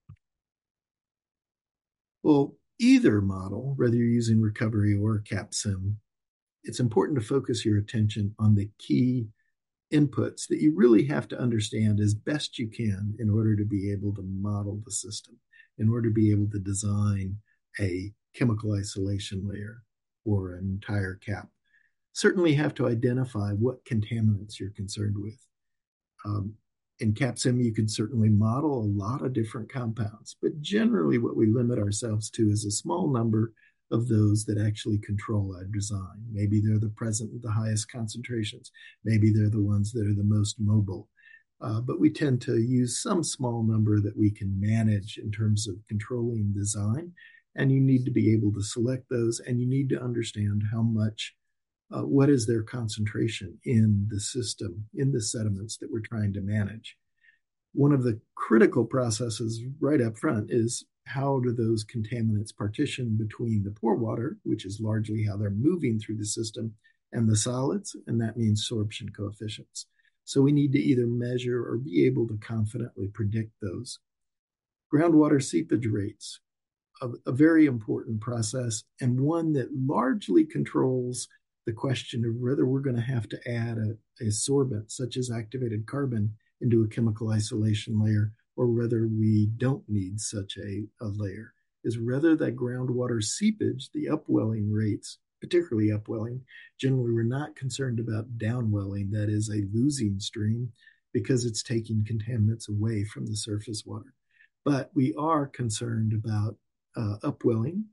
Well, either model, whether you're using recovery or CAPSIM, it's important to focus your attention on the key inputs that you really have to understand as best you can in order to be able to model the system, in order to be able to design a chemical isolation layer or an entire cap. Certainly have to identify what contaminants you're concerned with. Um, in CAPSIM, you could certainly model a lot of different compounds, but generally what we limit ourselves to is a small number of those that actually control our design. Maybe they're the present with the highest concentrations. Maybe they're the ones that are the most mobile. Uh, but we tend to use some small number that we can manage in terms of controlling design. And you need to be able to select those, and you need to understand how much, uh, what is their concentration in the system, in the sediments that we're trying to manage. One of the critical processes right up front is how do those contaminants partition between the pore water, which is largely how they're moving through the system, and the solids, and that means sorption coefficients. So we need to either measure or be able to confidently predict those. Groundwater seepage rates, a, a very important process, and one that largely controls the question of whether we're going to have to add a, a sorbent, such as activated carbon, into a chemical isolation layer, or whether we don't need such a, a layer, is whether that groundwater seepage, the upwelling rates, particularly upwelling, generally we're not concerned about downwelling, that is a losing stream, because it's taking contaminants away from the surface water. But we are concerned about uh, upwelling,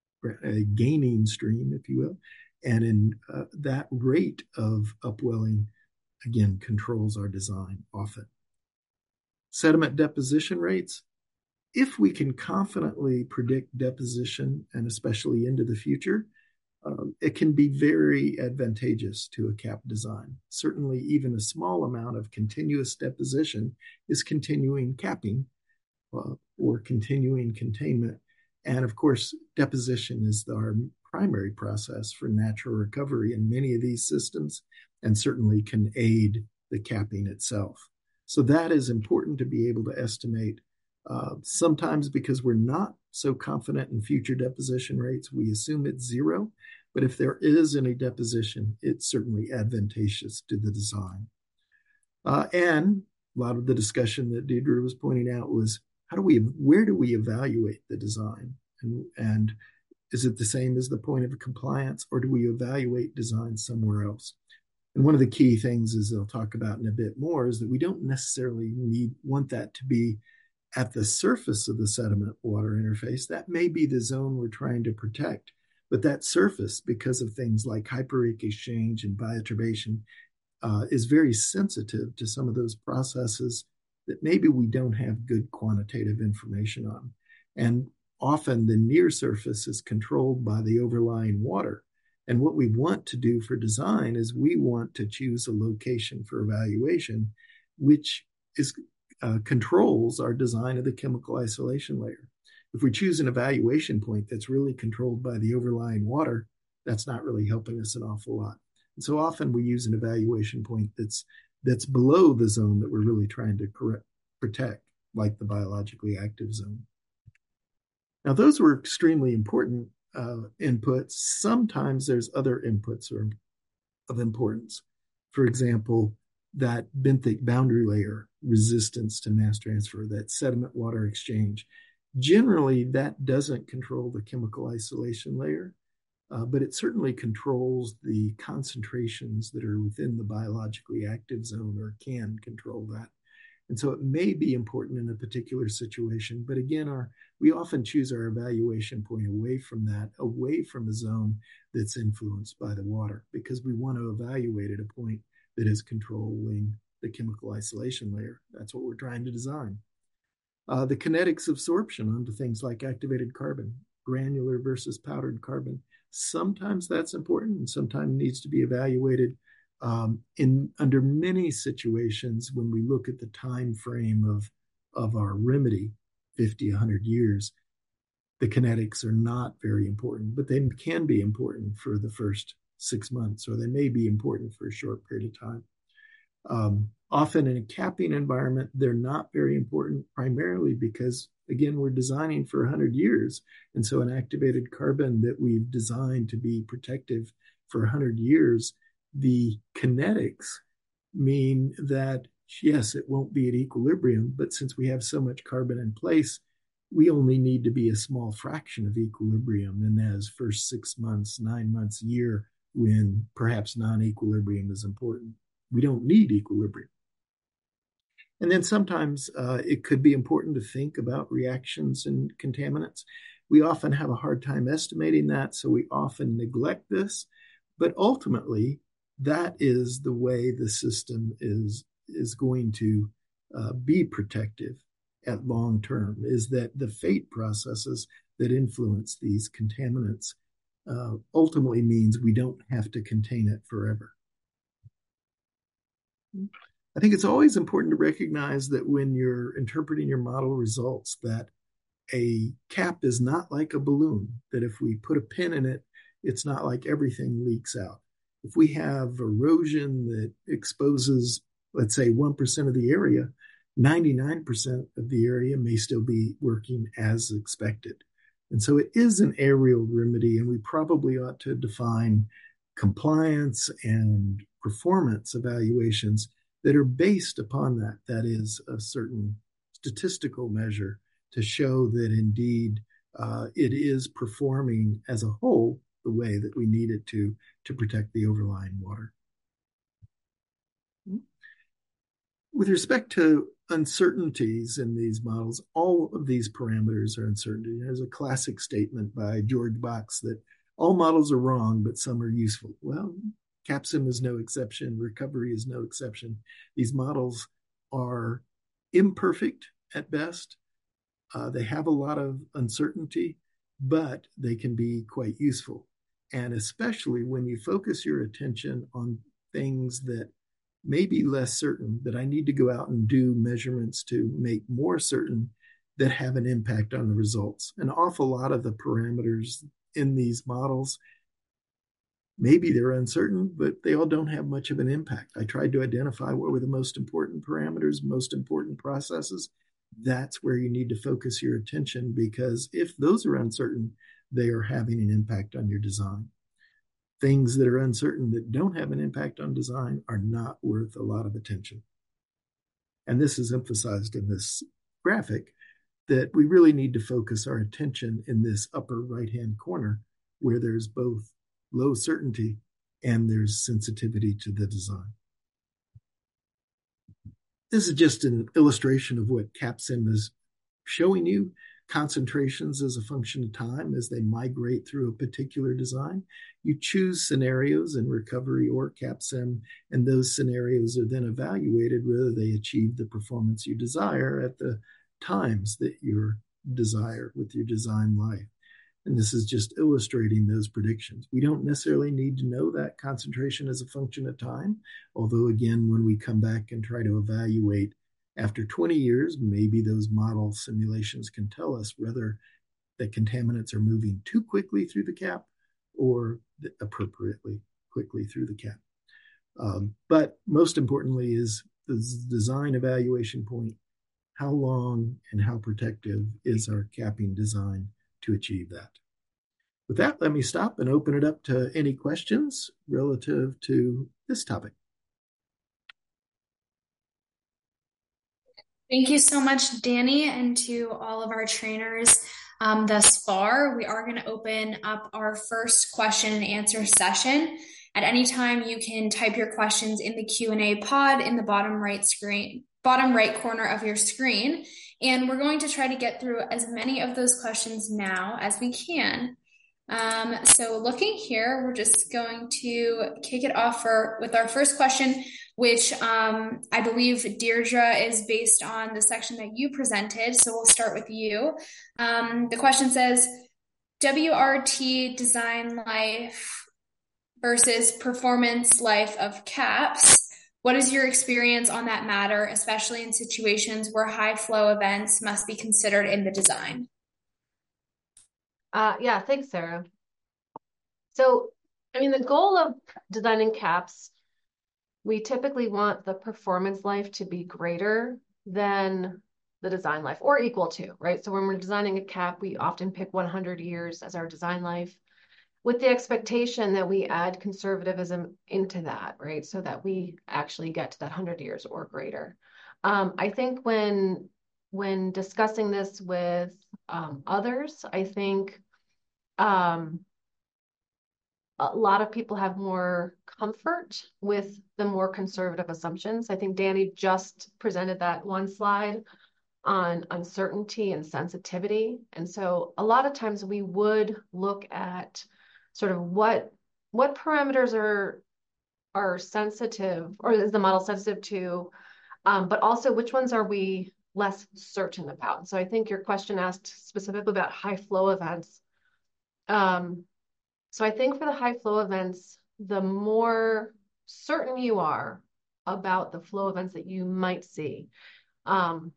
a gaining stream, if you will, and in uh, that rate of upwelling, again, controls our design often. Sediment deposition rates, if we can confidently predict deposition, and especially into the future, um, it can be very advantageous to a cap design. Certainly, even a small amount of continuous deposition is continuing capping uh, or continuing containment. And of course, deposition is our primary process for natural recovery in many of these systems, and certainly can aid the capping itself. So that is important to be able to estimate. Uh, sometimes because we're not so confident in future deposition rates, we assume it's zero. But if there is any deposition, it's certainly advantageous to the design. Uh, and a lot of the discussion that Deidre was pointing out was, how do we, where do we evaluate the design? And, and is it the same as the point of compliance, or do we evaluate design somewhere else? And one of the key things, as they'll talk about in a bit more, is that we don't necessarily need want that to be at the surface of the sediment water interface. That may be the zone we're trying to protect, but that surface, because of things like hyperuric exchange and bioturbation, uh, is very sensitive to some of those processes that maybe we don't have good quantitative information on. And often the near surface is controlled by the overlying water. And what we want to do for design is we want to choose a location for evaluation, which is uh, controls our design of the chemical isolation layer. If we choose an evaluation point that's really controlled by the overlying water, that's not really helping us an awful lot. And so often we use an evaluation point that's that's below the zone that we're really trying to correct, protect, like the biologically active zone. Now, those were extremely important Uh, inputs. Sometimes there's other inputs are of importance. For example, that benthic boundary layer resistance to mass transfer, that sediment water exchange. Generally, that doesn't control the chemical isolation layer, uh, but it certainly controls the concentrations that are within the biologically active zone, or can control that. And so it may be important in a particular situation, but again, our we often choose our evaluation point away from that, away from a zone that's influenced by the water, because we want to evaluate at a point that is controlling the chemical isolation layer. That's what we're trying to design. Uh, the kinetics absorption onto things like activated carbon, granular versus powdered carbon. Sometimes that's important and sometimes needs to be evaluated. Um, in under many situations, when we look at the time frame of, of our remedy, fifty, one hundred years, the kinetics are not very important, but they can be important for the first six months, or they may be important for a short period of time. Um, often in a capping environment, they're not very important, primarily because, again, we're designing for one hundred years. And so an activated carbon that we've designed to be protective for one hundred years, the kinetics mean that, yes, it won't be at equilibrium, but since we have so much carbon in place, we only need to be a small fraction of equilibrium in those first six months, nine months, year, when perhaps non-equilibrium is important. We don't need equilibrium. And then sometimes uh, it could be important to think about reactions and contaminants. We often have a hard time estimating that, so we often neglect this. But ultimately, that is the way the system is, is going to uh, be protective at long term, is that the fate processes that influence these contaminants uh, ultimately means we don't have to contain it forever. I think it's always important to recognize that when you're interpreting your model results, that a cap is not like a balloon, that if we put a pin in it, it's not like everything leaks out. If we have erosion that exposes, let's say, one percent of the area, ninety-nine percent of the area may still be working as expected. And so it is an aerial remedy, and we probably ought to define compliance and performance evaluations that are based upon that. That is a certain statistical measure to show that indeed uh, it is performing as a whole the way that we need it to, to protect the overlying water. With respect to uncertainties in these models, all of these parameters are uncertainty. There's a classic statement by George Box that all models are wrong, but some are useful. Well, CAPSIM is no exception. Recovery is no exception. These models are imperfect at best. Uh, they have a lot of uncertainty, but they can be quite useful. And especially when you focus your attention on things that may be less certain, that I need to go out and do measurements to make more certain, that have an impact on the results. An awful lot of the parameters in these models, maybe they're uncertain, but they all don't have much of an impact. I tried to identify what were the most important parameters, most important processes. That's where you need to focus your attention, because if those are uncertain, they are having an impact on your design. Things that are uncertain that don't have an impact on design are not worth a lot of attention. And this is emphasized in this graphic, that we really need to focus our attention in this upper right-hand corner, where there's both low certainty and there's sensitivity to the design. This is just an illustration of what CAPSIM is showing you. Concentrations as a function of time as they migrate through a particular design. You choose scenarios in recovery or CAPSIM, and those scenarios are then evaluated whether they achieve the performance you desire at the times that you desire with your design life. And this is just illustrating those predictions. We don't necessarily need to know that concentration as a function of time, although again, when we come back and try to evaluate after twenty years, maybe those model simulations can tell us whether the contaminants are moving too quickly through the cap or appropriately quickly through the cap. Um, but most importantly is the design evaluation point. How long and how protective is our capping design to achieve that? With that, let me stop and open it up to any questions relative to this topic. Thank you so much, Danny, and to all of our trainers um, thus far. We are going to open up our first question and answer session. At any time, you can type your questions in the Q and A pod in the bottom right screen, bottom right corner of your screen. And we're going to try to get through as many of those questions now as we can. Um, so looking here, we're just going to kick it off for, with our first question, which um, I believe, Deirdre, is based on the section that you presented. So we'll start with you. Um, the question says, W R T design life versus performance life of CAPS. What is your experience on that matter, especially in situations where high flow events must be considered in the design? Uh, yeah, thanks, Sarah. So, I mean, the goal of designing CAPS, we typically want the performance life to be greater than the design life or equal to, right? So when we're designing a CAP, we often pick one hundred years as our design life with the expectation that we add conservatism into that, right? So that we actually get to that one hundred years or greater. Um, I think when, when discussing this with um, others, I think um, a lot of people have more comfort with the more conservative assumptions. I think Danny just presented that one slide on uncertainty and sensitivity. And so a lot of times we would look at sort of what, what parameters are, are sensitive, or is the model sensitive to, um, but also which ones are we less certain about. So I think your question asked specifically about high flow events. Um, So I think for the high flow events, the more certain you are about the flow events that you might see, um,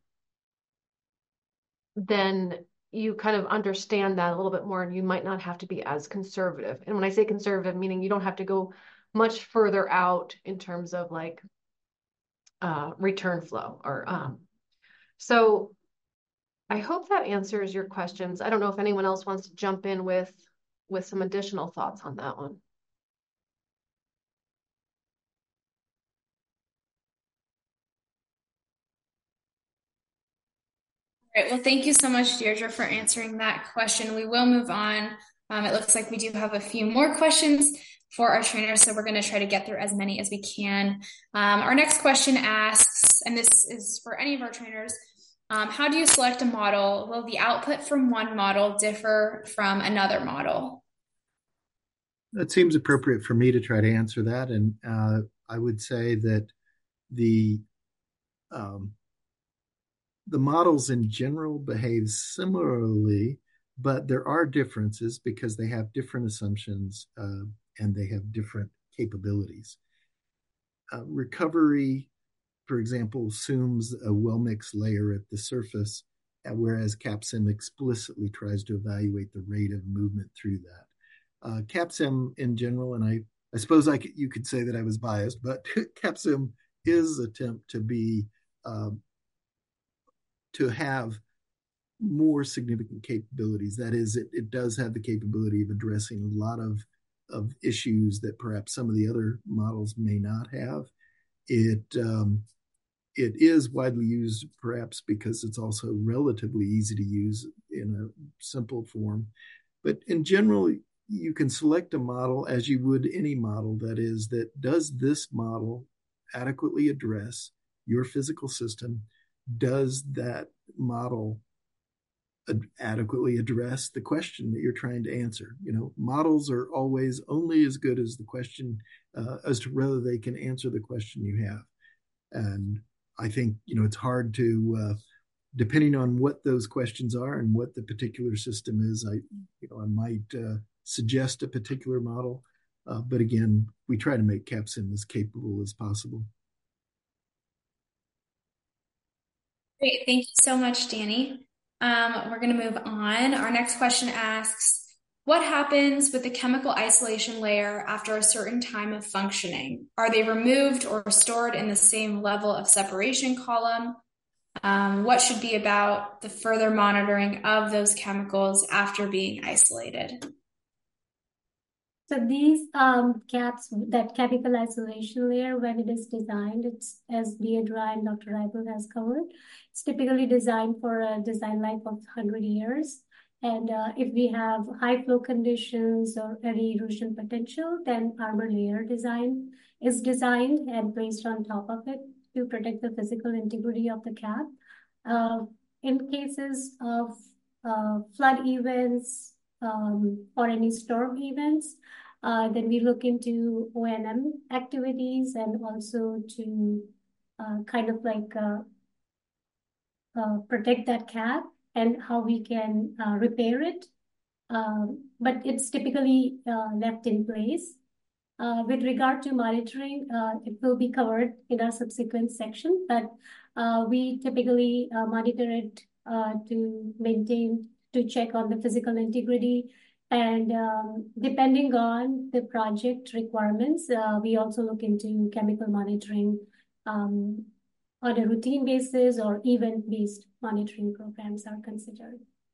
then you kind of understand that a little bit more, and you might not have to be as conservative. And when I say conservative, meaning you don't have to go much further out in terms of like uh, return flow or um. So I hope that answers your questions. I don't know if anyone else wants to jump in with with some additional thoughts on that one. All right, well, thank you so much, Deirdre, for answering that question. We will move on. Um, it looks like we do have a few more questions for our trainers, so we're going to try to get through as many as we can. Um, our next question asks, and this is for any of our trainers, um, how do you select a model? Will the output from one model differ from another model? It seems appropriate for me to try to answer that. And uh, I would say that the um, the models in general behave similarly, but there are differences because they have different assumptions uh, and they have different capabilities. Uh, recovery, for example, assumes a well-mixed layer at the surface, whereas CAPSIM explicitly tries to evaluate the rate of movement through that. Uh, CAPSIM in general, and I, I suppose I could, you could say that I was biased, but CAPSIM is attempt to be um, to have more significant capabilities. That is, it, it does have the capability of addressing a lot of, of issues that perhaps some of the other models may not have. It um, it is widely used, perhaps because it's also relatively easy to use in a simple form. But in general, you can select a model as you would any model, that is, that does this model adequately address your physical system? Does that model ad- adequately address the question that you're trying to answer? You know, models are always only as good as the question, uh, as to whether they can answer the question you have. And I think, you know, it's hard to, uh, depending on what those questions are and what the particular system is, I, you know, I might uh, suggest a particular model. Uh, but again, we try to make CAPSIM as capable as possible. Great. Thank you so much, Danny. Um, we're going to move on. Our next question asks, what happens with the chemical isolation layer after a certain time of functioning? Are they removed or stored in the same level of separation column? Um, what should be about the further monitoring of those chemicals after being isolated? So these um, caps, that chemical isolation layer, when it is designed, it's, as Deirdre and Doctor Reibel has covered, it's typically designed for a design life of one hundred years. And uh, if we have high flow conditions or any erosion potential, then armor layer design is designed and placed on top of it to protect the physical integrity of the cap. Uh, in cases of uh, flood events um, or any storm events, uh, then we look into O and M activities and also to uh, kind of like uh, uh, protect that cap and how we can uh, repair it. Um, but it's typically uh, left in place. Uh, with regard to monitoring, uh, it will be covered in our subsequent section, but uh, we typically uh, monitor it uh, to maintain, to check on the physical integrity. And um, depending on the project requirements, uh, we also look into chemical monitoring um, on a routine basis, or event-based monitoring programs are considered.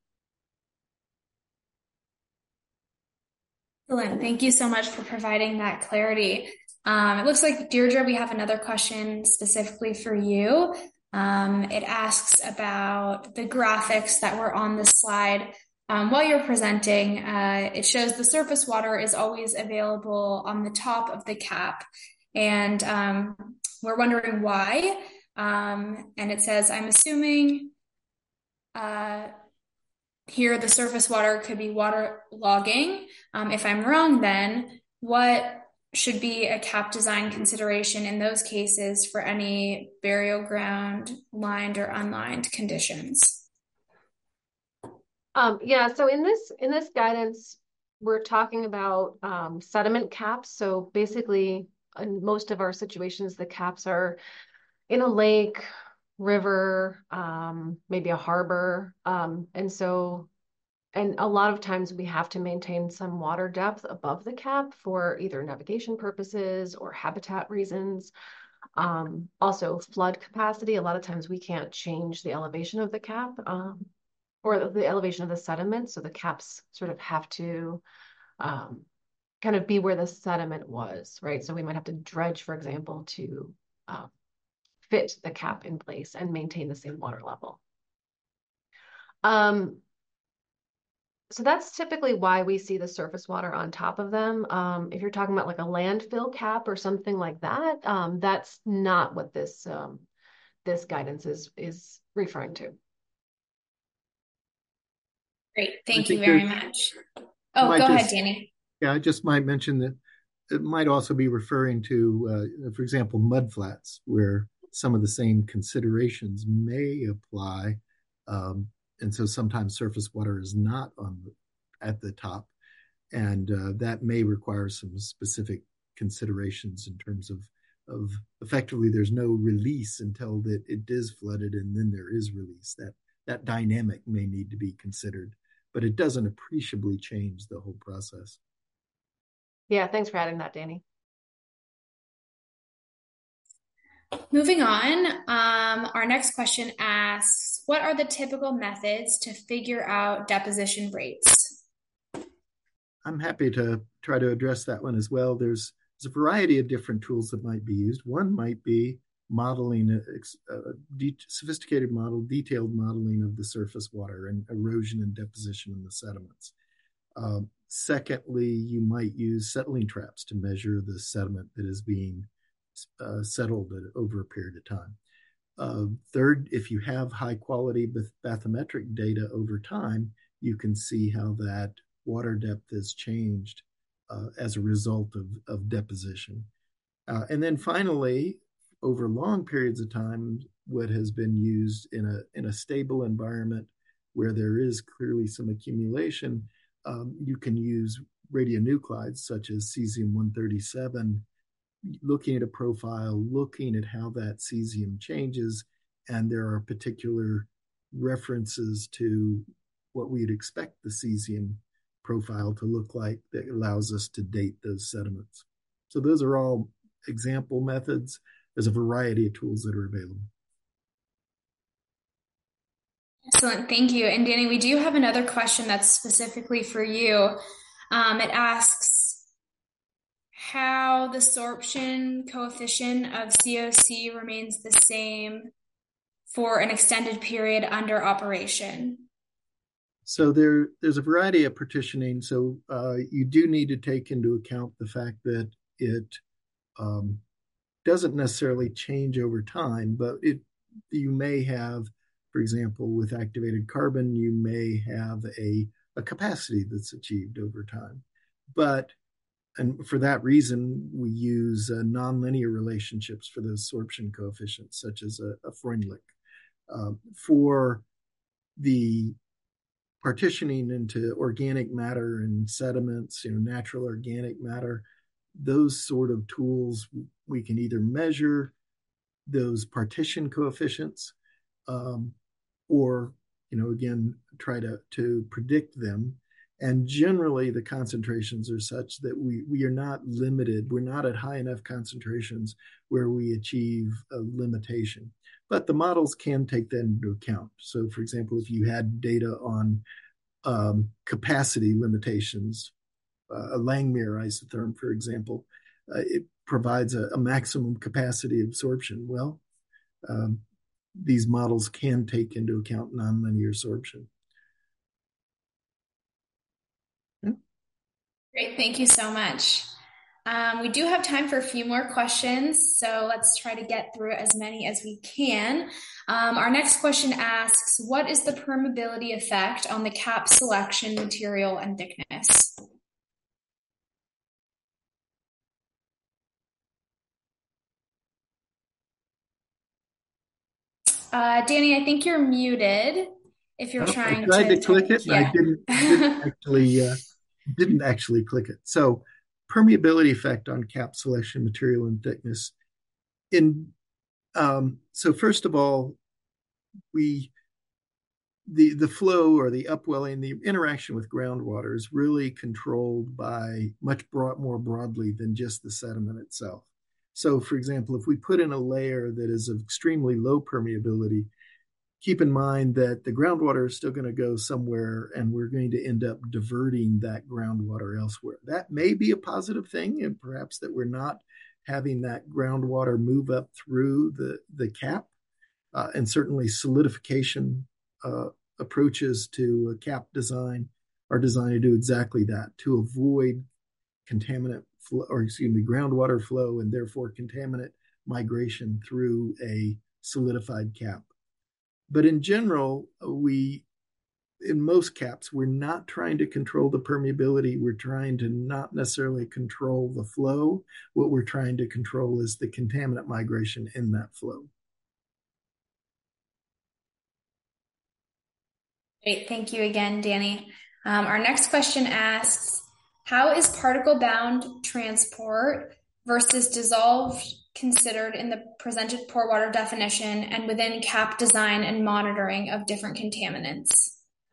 Excellent. Thank you so much for providing that clarity. Um, it looks like, Deirdre, we have another question specifically for you. Um, it asks about the graphics that were on the slide. Um, while you're presenting, uh, it shows the surface water is always available on the top of the cap. And um, we're wondering why. Um, and it says, I'm assuming uh, here the surface water could be water logging. Um, if I'm wrong, then what should be a cap design consideration in those cases for any burial ground lined or unlined conditions? Um, yeah, so in this in this guidance, we're talking about um, sediment caps. So basically, in most of our situations, the caps are in a lake, river, um, maybe a harbor. Um, and so, and a lot of times we have to maintain some water depth above the cap for either navigation purposes or habitat reasons. Um, also flood capacity. A lot of times we can't change the elevation of the cap um, or the elevation of the sediment. So the caps sort of have to um, kind of be where the sediment was, right? So we might have to dredge, for example, to uh, fit the cap in place and maintain the same water level. Um, so that's typically why we see the surface water on top of them. Um, if you're talking about like a landfill cap or something like that, um, that's not what this um, this guidance is is referring to. Great, thank you very much. Oh, go just, ahead, Danny. Yeah, I just might mention that it might also be referring to, uh, for example, mudflats, where some of the same considerations may apply. Um, and so sometimes surface water is not on the, at the top. And uh, that may require some specific considerations in terms of, of effectively there's no release until that it is flooded and then there is release. That, that dynamic may need to be considered, but it doesn't appreciably change the whole process. Yeah, thanks for adding that, Danny. Moving on, um, our next question asks, what are the typical methods to figure out deposition rates? I'm happy to try to address that one as well. There's, there's a variety of different tools that might be used. One might be modeling, a, a de- sophisticated model, detailed modeling of the surface water and erosion and deposition in the sediments. Um, secondly, you might use settling traps to measure the sediment that is being uh, settled over a period of time. Uh, third, if you have high quality bathymetric data over time, you can see how that water depth has changed uh, as a result of, of deposition. Uh, and then finally, over long periods of time, what has been used in a, in a stable environment where there is clearly some accumulation, um, you can use radionuclides such as cesium one thirty-seven, looking at a profile, looking at how that cesium changes, and there are particular references to what we'd expect the cesium profile to look like that allows us to date those sediments. So those are all example methods. There's a variety of tools that are available. Excellent, thank you. And Danny, we do have another question that's specifically for you. Um, it asks, how the sorption coefficient of C O C remains the same for an extended period under operation? So there, there's a variety of partitioning. So uh, you do need to take into account the fact that it um, doesn't necessarily change over time, but it you may have, for example, with activated carbon, you may have a, a capacity that's achieved over time. But and for that reason, we use uh, nonlinear relationships for those sorption coefficients, such as a, a Freundlich. Uh, for the partitioning into organic matter and sediments, you know, natural organic matter, those sort of tools, we can either measure those partition coefficients um, or, you know, again, try to, to predict them. And generally, the concentrations are such that we, we are not limited. We're not at high enough concentrations where we achieve a limitation. But the models can take that into account. So, for example, if you had data on um, capacity limitations, uh, a Langmuir isotherm, for example, uh, it provides a, a maximum capacity absorption. Well, um, these models can take into account nonlinear sorption. Great, thank you so much. Um, we do have time for a few more questions, so let's try to get through as many as we can. Um, our next question asks, what is the permeability effect on the cap selection, material, and thickness? Uh, Danny, I think you're muted if you're oh, trying I tried to, to click it, yeah. and I didn't, didn't actually uh, didn't actually click it. So permeability effect on cap selection, material, and thickness. In um, so first of all, we the the flow or the upwelling, the interaction with groundwater is really controlled by much broad, more broadly than just the sediment itself. So, for example, if we put in a layer that is of extremely low permeability, keep in mind that the groundwater is still going to go somewhere and we're going to end up diverting that groundwater elsewhere. That may be a positive thing, and perhaps that we're not having that groundwater move up through the, the cap. Uh, and certainly solidification uh, approaches to a cap design are designed to do exactly that, to avoid contaminant flow, or excuse me, groundwater flow, and therefore contaminant migration through a solidified cap. But in general, we, in most caps, we're not trying to control the permeability. We're trying to not necessarily control the flow. What we're trying to control is the contaminant migration in that flow. Great, thank you again, Danny. Um, our next question asks, how is particle-bound transport versus dissolved considered in the presented pore water definition and within cap design and monitoring of different contaminants?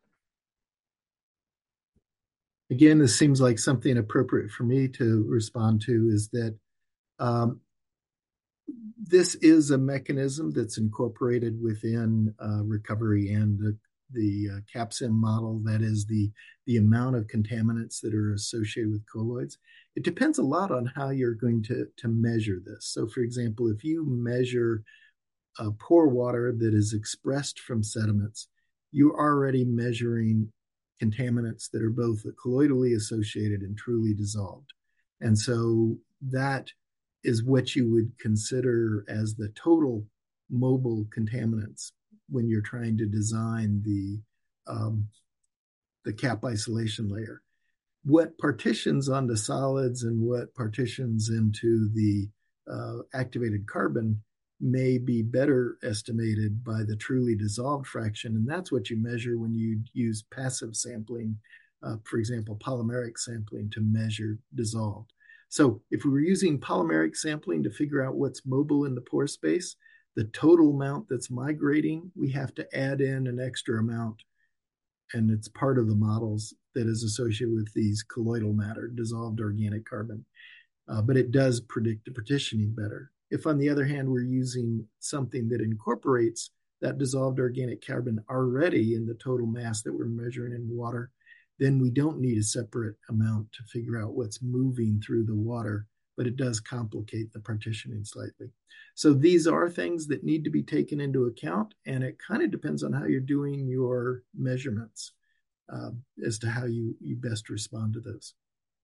Again, this seems like something appropriate for me to respond to, is that um, this is a mechanism that's incorporated within uh, recovery and the the uh, CAPSIM model, that is the, the amount of contaminants that are associated with colloids. It depends a lot on how you're going to, to measure this. So, for example, if you measure uh, pore water that is expressed from sediments, you're already measuring contaminants that are both colloidally associated and truly dissolved. And so that is what you would consider as the total mobile contaminants when you're trying to design the um, the cap isolation layer. What partitions onto solids and what partitions into the uh, activated carbon may be better estimated by the truly dissolved fraction, and that's what you measure when you use passive sampling, uh, for example, polymeric sampling to measure dissolved. So if we were using polymeric sampling to figure out what's mobile in the pore space, the total amount that's migrating, we have to add in an extra amount, and it's part of the models that is associated with these colloidal matter, dissolved organic carbon. Uh, but it does predict the partitioning better. If, on the other hand, we're using something that incorporates that dissolved organic carbon already in the total mass that we're measuring in water, then we don't need a separate amount to figure out what's moving through the water but it does complicate the partitioning slightly. So these are things that need to be taken into account, and it kind of depends on how you're doing your measurements uh, as to how you, you best respond to those.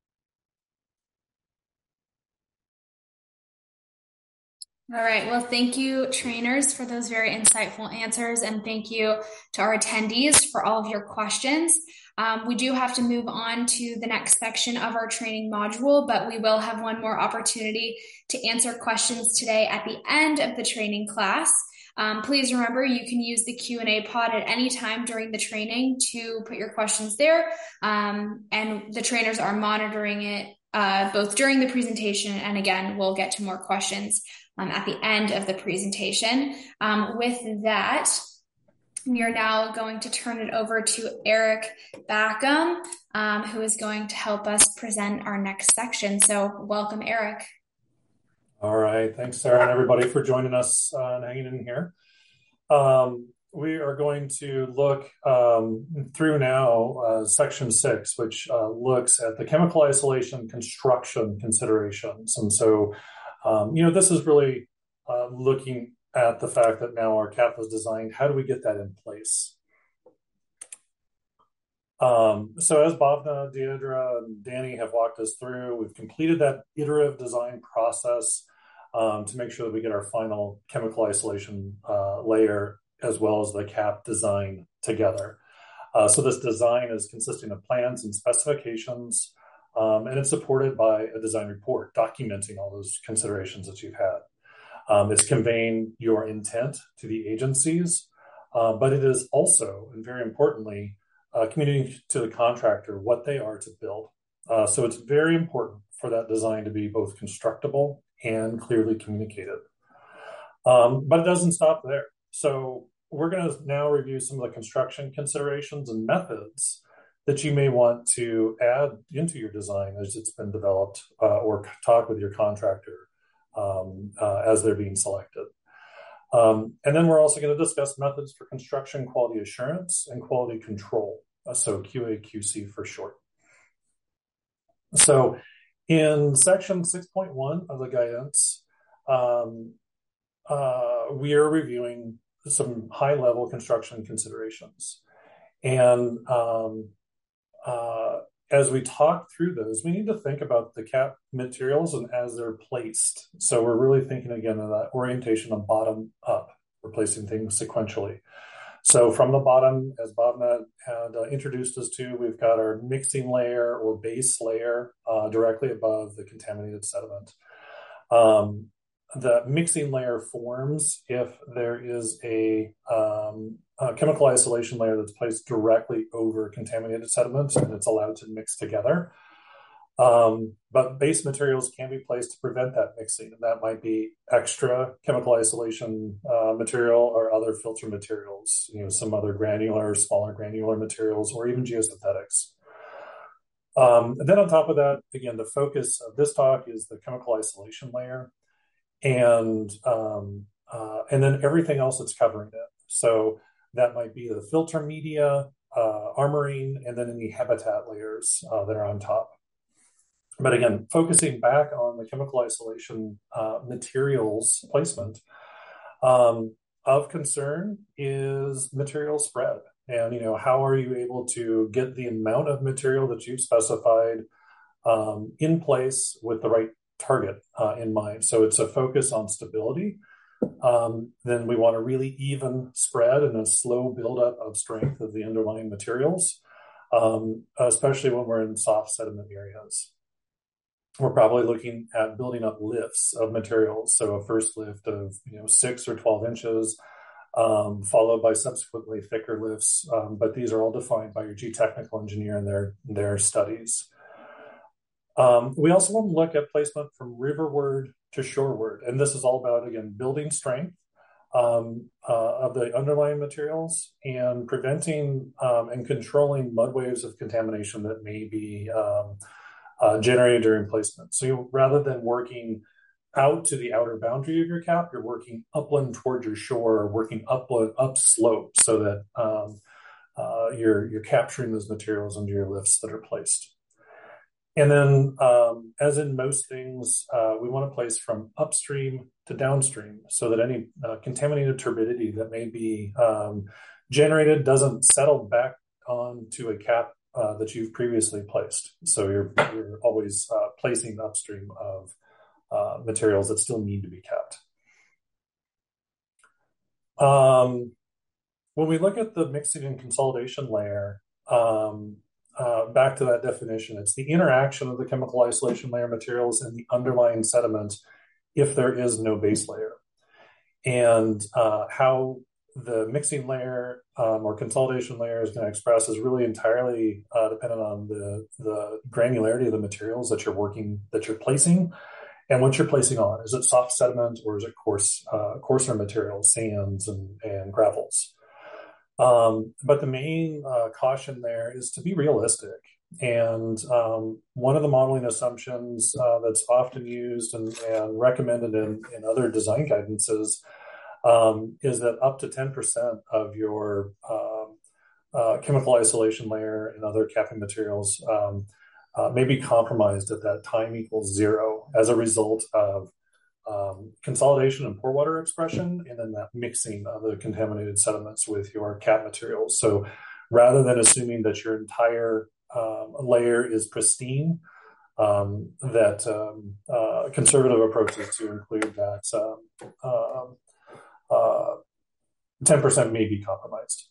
All right. Well, thank you, trainers, for those very insightful answers. And thank you to our attendees for all of your questions. Um, we do have to move on to the next section of our training module, but we will have one more opportunity to answer questions today at the end of the training class. Um, please remember, you can use the Q and A pod at any time during the training to put your questions there. Um, and the trainers are monitoring it uh, both during the presentation, and again, we'll get to more questions Um, at the end of the presentation. Um, with that, we are now going to turn it over to Eric Backham, um, who is going to help us present our next section. So welcome, Eric. All right. Thanks, Sarah, and everybody for joining us uh, and hanging in here. Um, we are going to look um, through now uh, section six, which uh, looks at the chemical isolation construction considerations. And so Um, you know, this is really uh, looking at the fact that now our cap is designed. How do we get that in place? Um, so as Bhavna, Deidre, and Danny have walked us through, we've completed that iterative design process um, to make sure that we get our final chemical isolation uh, layer as well as the cap design together. Uh, so this design is consisting of plans and specifications, Um, and it's supported by a design report documenting all those considerations that you've had. Um, it's conveying your intent to the agencies, uh, but it is also, and very importantly, uh, communicating to the contractor what they are to build. Uh, so it's very important for that design to be both constructible and clearly communicated. Um, but it doesn't stop there. So we're going to now review some of the construction considerations and methods that you may want to add into your design as it's been developed, uh, or talk with your contractor um, uh, as they're being selected. Um, and then we're also going to discuss methods for construction quality assurance and quality control, uh, so Q A Q C for short. So in section six point one of the guidance, um, uh, we are reviewing some high-level construction considerations. And um, Uh, as we talk through those, we need to think about the cap materials and as they're placed. So we're really thinking again of that orientation of bottom up, replacing things sequentially. So from the bottom, as Bhavna had uh, introduced us to, we've got our mixing layer or base layer uh, directly above the contaminated sediment. Um, the mixing layer forms if there is a, um, a chemical isolation layer that's placed directly over contaminated sediments, and it's allowed to mix together. Um, but base materials can be placed to prevent that mixing, and that might be extra chemical isolation uh, material or other filter materials, you know, some other granular, smaller granular materials, or even geosynthetics. Um, and then on top of that, again, the focus of this talk is the chemical isolation layer. And um, uh, and then everything else that's covering it. So that might be the filter media, uh, armoring, and then any habitat layers uh, that are on top. But again, focusing back on the chemical isolation uh, materials placement, um, of concern is material spread. And, you know, how are you able to get the amount of material that you've specified um, in place with the right target uh, in mind? So it's a focus on stability. Um, then we want a really even spread and a slow buildup of strength of the underlying materials, um, especially when we're in soft sediment areas. We're probably looking at building up lifts of materials. So a first lift of, you know, six or twelve inches, um, followed by subsequently thicker lifts. Um, but these are all defined by your geotechnical engineer in their, their studies. Um, we also want to look at placement from riverward to shoreward. And this is all about, again, building strength um, uh, of the underlying materials and preventing um, and controlling mud waves of contamination that may be um, uh, generated during placement. So you, rather than working out to the outer boundary of your cap, you're working upland towards your shore, or working upland, upslope, so that um, uh, you're, you're capturing those materials into your lifts that are placed. And then, um, as in most things, uh, we want to place from upstream to downstream so that any uh, contaminated turbidity that may be um, generated doesn't settle back onto a cap uh, that you've previously placed. So you're, you're always uh, placing upstream of uh, materials that still need to be kept. Um, when we look at the mixing and consolidation layer, um, Uh, back to that definition, it's the interaction of the chemical isolation layer materials and the underlying sediment if there is no base layer. And uh, how the mixing layer um, or consolidation layer is going to express is really entirely uh, dependent on the, the granularity of the materials that you're working, that you're placing, and what you're placing on. Is it soft sediment or is it coarse, uh, coarser materials, sands and, and gravels? Um, but the main uh, caution there is to be realistic. And um, one of the modeling assumptions uh, that's often used and, and recommended in, in other design guidances um, is that up to ten percent of your um, uh, chemical isolation layer and other capping materials um, uh, may be compromised at that time equals zero as a result of Um, consolidation and pore water expression, and then that mixing of the contaminated sediments with your cap materials. So rather than assuming that your entire um, layer is pristine, um, that um, uh, conservative approach is to include that um, uh, uh, ten percent may be compromised.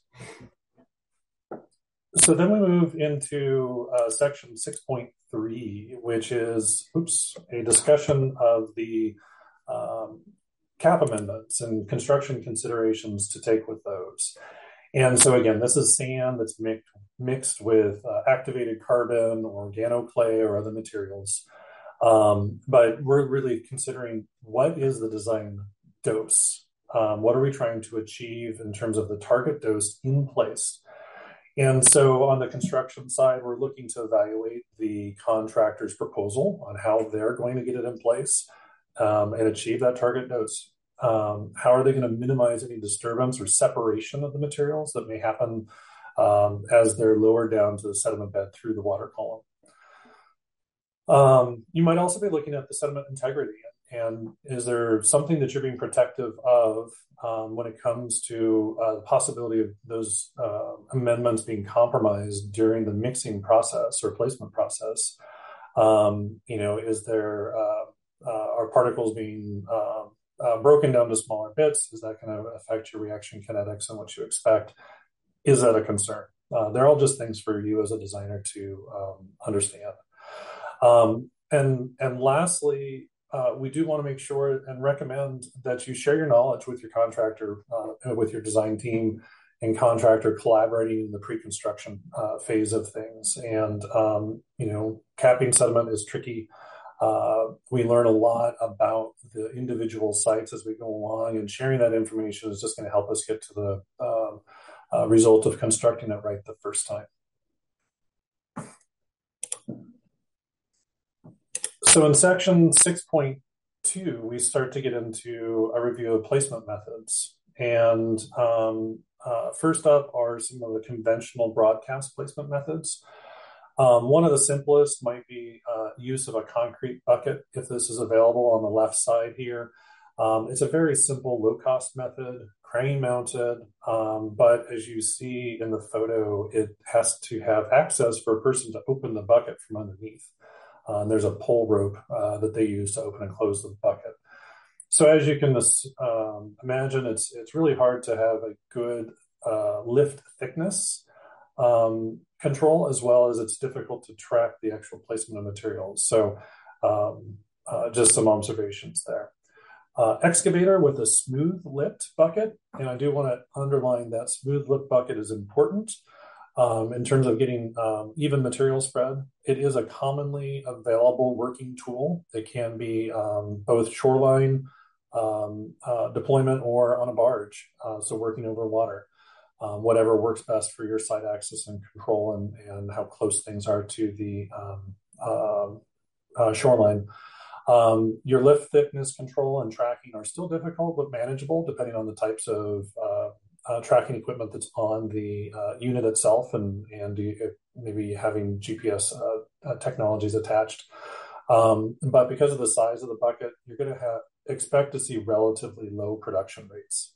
So then we move into uh, section six point three, which is, oops, a discussion of the Um, cap amendments and construction considerations to take with those. And so again, this is sand that's mixed, mixed with uh, activated carbon or organoclay or other materials. Um, but we're really considering what is the design dose? Um, what are we trying to achieve in terms of the target dose in place? And so on the construction side, we're looking to evaluate the contractor's proposal on how they're going to get it in place. Um, and achieve that target dose. Um, how are they going to minimize any disturbance or separation of the materials that may happen um, as they're lowered down to the sediment bed through the water column? Um, you might also be looking at the sediment integrity, and is there something that you're being protective of um, when it comes to uh, the possibility of those uh, amendments being compromised during the mixing process or placement process? Um, you know, is there uh, Uh, are particles being uh, uh, broken down to smaller bits? Is that going to affect your reaction kinetics and what you expect? Is that a concern? Uh, they're all just things for you as a designer to um, understand. Um, and, and lastly, uh, we do want to make sure and recommend that you share your knowledge with your contractor, uh, with your design team and contractor collaborating in the pre-construction uh, phase of things. And, um, you know, capping sediment is tricky. Uh, we learn a lot about the individual sites as we go along, and sharing that information is just going to help us get to the um, uh, result of constructing it right the first time. So in section six point two, we start to get into a review of placement methods. And um, uh, first up are some of the conventional broadcast placement methods. Um, one of the simplest might be uh, use of a concrete bucket, if this is available on the left side here. Um, it's a very simple, low-cost method, crane mounted, um, but as you see in the photo, it has to have access for a person to open the bucket from underneath. Uh, and there's a pull rope uh, that they use to open and close the bucket. So as you can um, imagine, it's, it's really hard to have a good uh, lift thickness Um, control, as well as it's difficult to track the actual placement of materials. So um, uh, just some observations there. Uh, excavator with a smooth lipped bucket. And I do want to underline that smooth lipped bucket is important um, in terms of getting um, even material spread. It is a commonly available working tool. It can be um, both shoreline um, uh, deployment or on a barge, uh, so working over water. Um, whatever works best for your site access and control, and, and how close things are to the um, uh, uh, shoreline. Um, your lift thickness control and tracking are still difficult, but manageable depending on the types of uh, uh, tracking equipment that's on the uh, unit itself, and and you, maybe having G P S uh, uh, technologies attached. Um, but because of the size of the bucket, you're going to have expect to see relatively low production rates.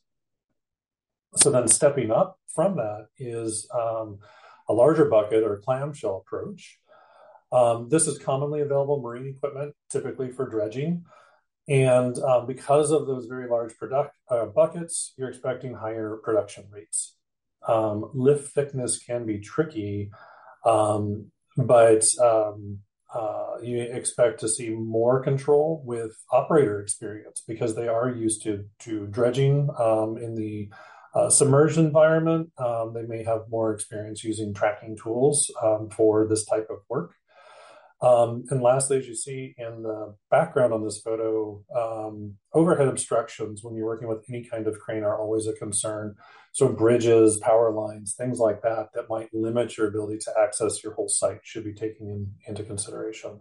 So then stepping up from that is um, a larger bucket or clamshell approach. Um, this is commonly available marine equipment, typically for dredging. And um, because of those very large product, uh, buckets, you're expecting higher production rates. Um, lift thickness can be tricky, um, but um, uh, you expect to see more control with operator experience because they are used to, to dredging um, in the uh, submerged environment. Um, they may have more experience using tracking tools um, for this type of work. Um, and lastly, as you see in the background on this photo, um, overhead obstructions when you're working with any kind of crane are always a concern. So bridges, power lines, things like that, that might limit your ability to access your whole site should be taken in, into consideration.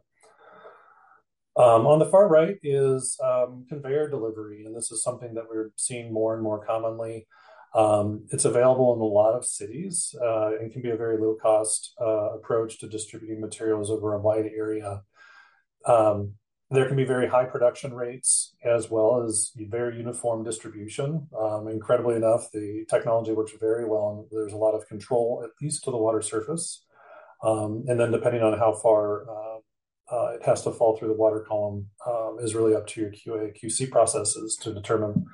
Um, on the far right is um, conveyor delivery, and this is something that we're seeing more and more commonly. Um, it's available in a lot of cities uh, and can be a very low-cost uh, approach to distributing materials over a wide area. Um, there can be very high production rates as well as very uniform distribution. Um, incredibly enough, the technology works very well, and there's a lot of control, at least to the water surface. Um, and then depending on how far uh, uh, it has to fall through the water column um, is really up to your Q A, Q C processes to determine.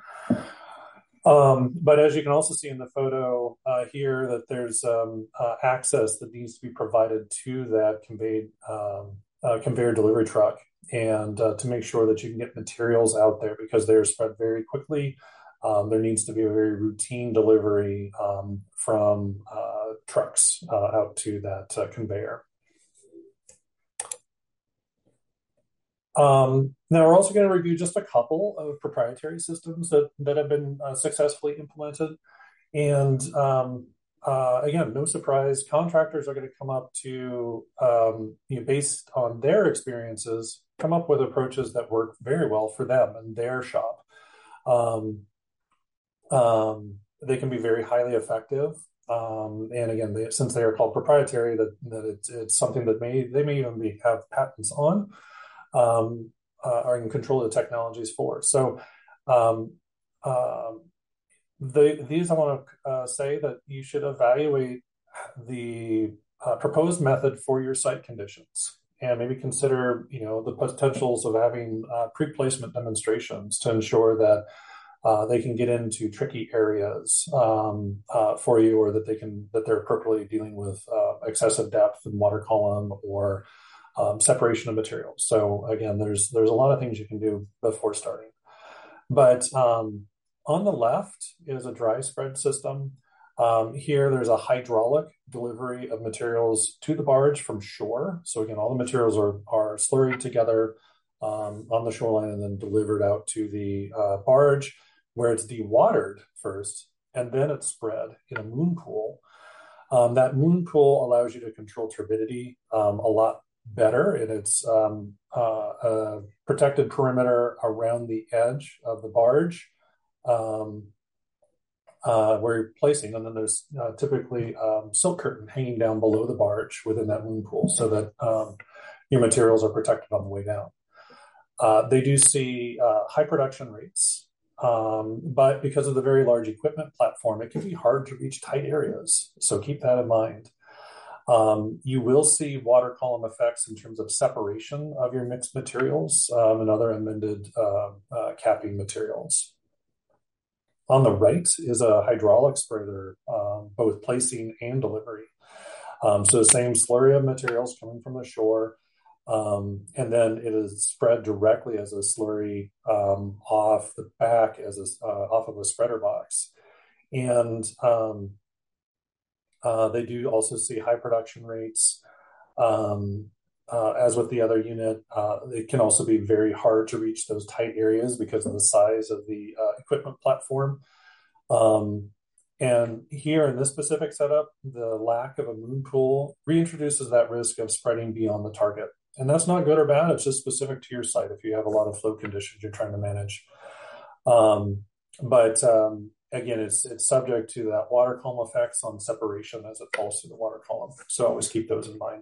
Um, but as you can also see in the photo uh, here, that there's um, uh, access that needs to be provided to that conveyed um, uh, conveyor delivery truck, and uh, to make sure that you can get materials out there because they're spread very quickly. Um, there needs to be a very routine delivery um, from uh, trucks uh, out to that uh, conveyor. Um, now we're also going to review just a couple of proprietary systems that, that have been uh, successfully implemented. And um, uh, again, no surprise, contractors are going to come up to, um, you know, based on their experiences, come up with approaches that work very well for them and their shop. Um, um, they can be very highly effective. Um, and again, they, since they are called proprietary, that, that it's, it's something that may they may even be, have patents on. Um, uh, are in control of the technologies for. So um, uh, the, these I want to uh, say that you should evaluate the uh, proposed method for your site conditions and maybe consider, you know, the potentials of having uh, pre-placement demonstrations to ensure that uh, they can get into tricky areas um, uh, for you, or that they can that they're appropriately dealing with uh, excessive depth in water column or Um, separation of materials. So again, there's there's a lot of things you can do before starting. But um, on the left is a dry spread system. Um, here, there's a hydraulic delivery of materials to the barge from shore. So again, all the materials are, are slurried together um, on the shoreline and then delivered out to the uh, barge, where it's dewatered first, and then it's spread in a moon pool. Um, that moon pool allows you to control turbidity um, a lot better, and it's um, uh, a protected perimeter around the edge of the barge um, uh, where you're placing, and then there's uh, typically um, silk curtain hanging down below the barge within that moon pool so that um, your materials are protected on the way down. Uh, they do see uh, high production rates, um, but because of the very large equipment platform, it can be hard to reach tight areas, so keep that in mind. Um, you will see water column effects in terms of separation of your mixed materials um, and other amended uh, uh, capping materials. On the right is a hydraulic spreader, um, both placing and delivery. Um, so the same slurry of materials coming from the shore, um, and then it is spread directly as a slurry um, off the back as a, uh, off of a spreader box. And um, Uh, they do also see high production rates. Um, uh, as with the other unit, uh, it can also be very hard to reach those tight areas because of the size of the uh, equipment platform. Um, and here in this specific setup, the lack of a moon pool reintroduces that risk of spreading beyond the target. And that's not good or bad. It's just specific to your site if you have a lot of flow conditions you're trying to manage. Um, but um, again, it's it's subject to that water column effects on separation as it falls through the water column. So always keep those in mind.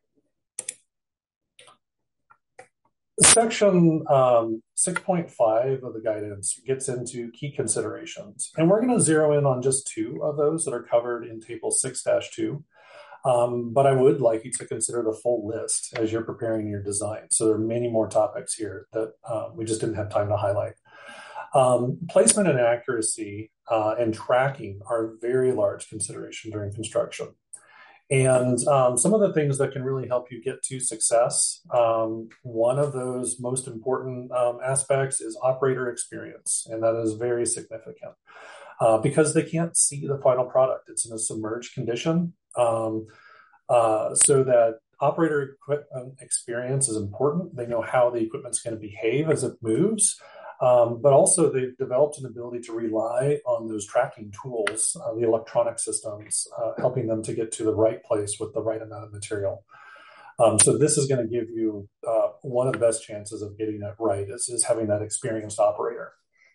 Section um, six point five of the guidance gets into key considerations, and we're going to zero in on just two of those that are covered in Table six dash two. Um, but I would like you to consider the full list as you're preparing your design. So there are many more topics here that uh, we just didn't have time to highlight. Um, placement and accuracy uh, and tracking are a very large consideration during construction. And um, some of the things that can really help you get to success, um, one of those most important um, aspects is operator experience, and that is very significant uh, because they can't see the final product. It's in a submerged condition, um, uh, so that operator equipment experience is important. They know how the equipment's going to behave as it moves. Um, but also they've developed an ability to rely on those tracking tools, uh, the electronic systems, uh, helping them to get to the right place with the right amount of material. Um, so this is going to give you uh, one of the best chances of getting it right is, is having that experienced operator.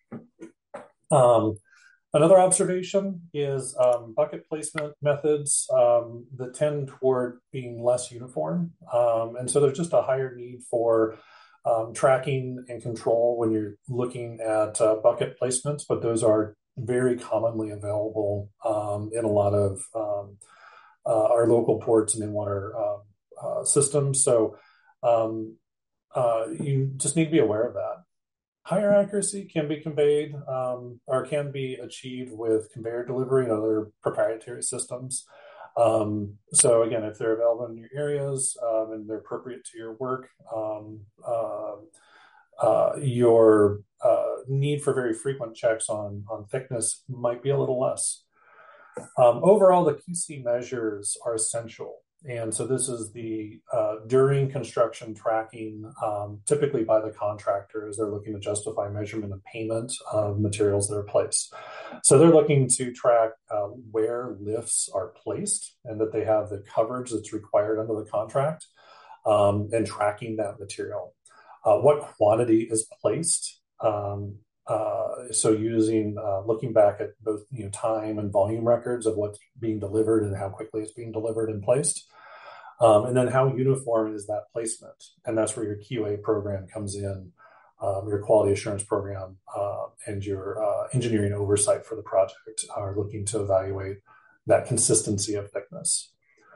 Um, another observation is um, bucket placement methods um, that tend toward being less uniform. Um, and so there's just a higher need for Um, tracking and control when you're looking at uh, bucket placements, but those are very commonly available um, in a lot of um, uh, our local ports and in-water uh, uh, systems. So um, uh, you just need to be aware of that. Higher accuracy can be conveyed um, or can be achieved with conveyor delivery and other proprietary systems. Um, so again, if they're available in your areas um, and they're appropriate to your work, um, uh, uh, your uh, need for very frequent checks on, on thickness might be a little less. Um, overall, the Q C measures are essential. And so this is the uh, during construction tracking, um, typically by the contractor as they're looking to justify measurement and payment of materials that are placed. So they're looking to track uh, where lifts are placed and that they have the coverage that's required under the contract um, and tracking that material. Uh, what quantity is placed? Um, uh, so using, uh, looking back at both you know, time and volume records of what's being delivered and how quickly it's being delivered and placed. Um, and then how uniform is that placement? And that's where your Q A program comes in, um, your quality assurance program, uh, and your uh, engineering oversight for the project are looking to evaluate that consistency of thickness.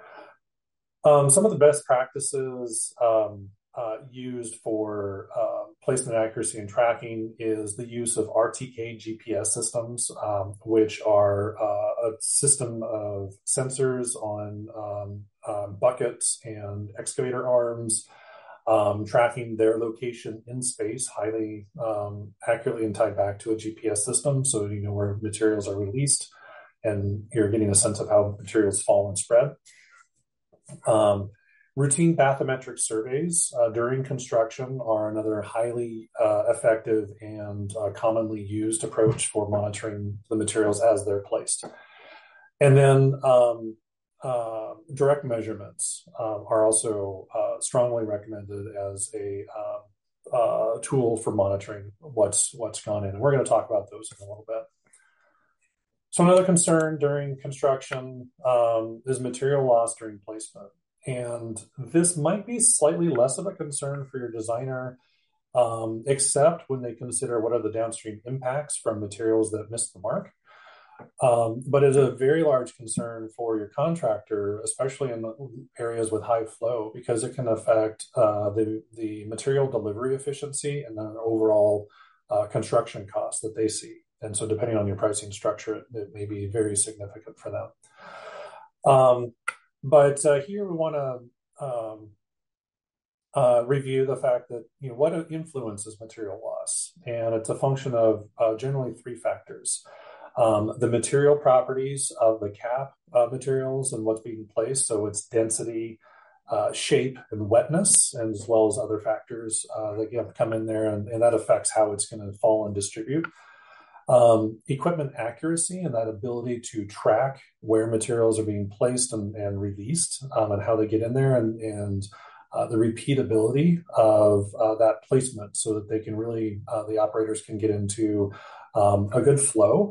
Um, some of the best practices um, uh, used for uh, placement accuracy and tracking is the use of R T K G P S systems, um, which are uh, a system of sensors on um, uh, buckets and excavator arms, um, tracking their location in space highly um, accurately and tied back to a G P S system. So you know where materials are released and you're getting a sense of how materials fall and spread. Um, Routine bathymetric surveys uh, during construction are another highly uh, effective and uh, commonly used approach for monitoring the materials as they're placed. And then um, uh, direct measurements um, are also uh, strongly recommended as a uh, uh, tool for monitoring what's what's gone in. And we're going to talk about those in a little bit. So another concern during construction um, is material loss during placement. And this might be slightly less of a concern for your designer, um, except when they consider what are the downstream impacts from materials that miss the mark. Um, but it's a very large concern for your contractor, especially in the areas with high flow, because it can affect uh, the, the material delivery efficiency and then overall uh, construction costs that they see. And so depending on your pricing structure, it, it may be very significant for them. Um, But uh, here we want to um, uh, review the fact that, you know, what influences material loss. And it's a function of uh, generally three factors. Um, the material properties of the cap uh, materials and what's being placed. So its density, uh, shape, and wetness, and as well as other factors uh, that you have to come in there, and, and that affects how it's going to fall and distribute. Um, equipment accuracy and that ability to track where materials are being placed and, and released um, and how they get in there, and, and uh, the repeatability of uh, that placement so that they can really, uh, the operators can get into um, a good flow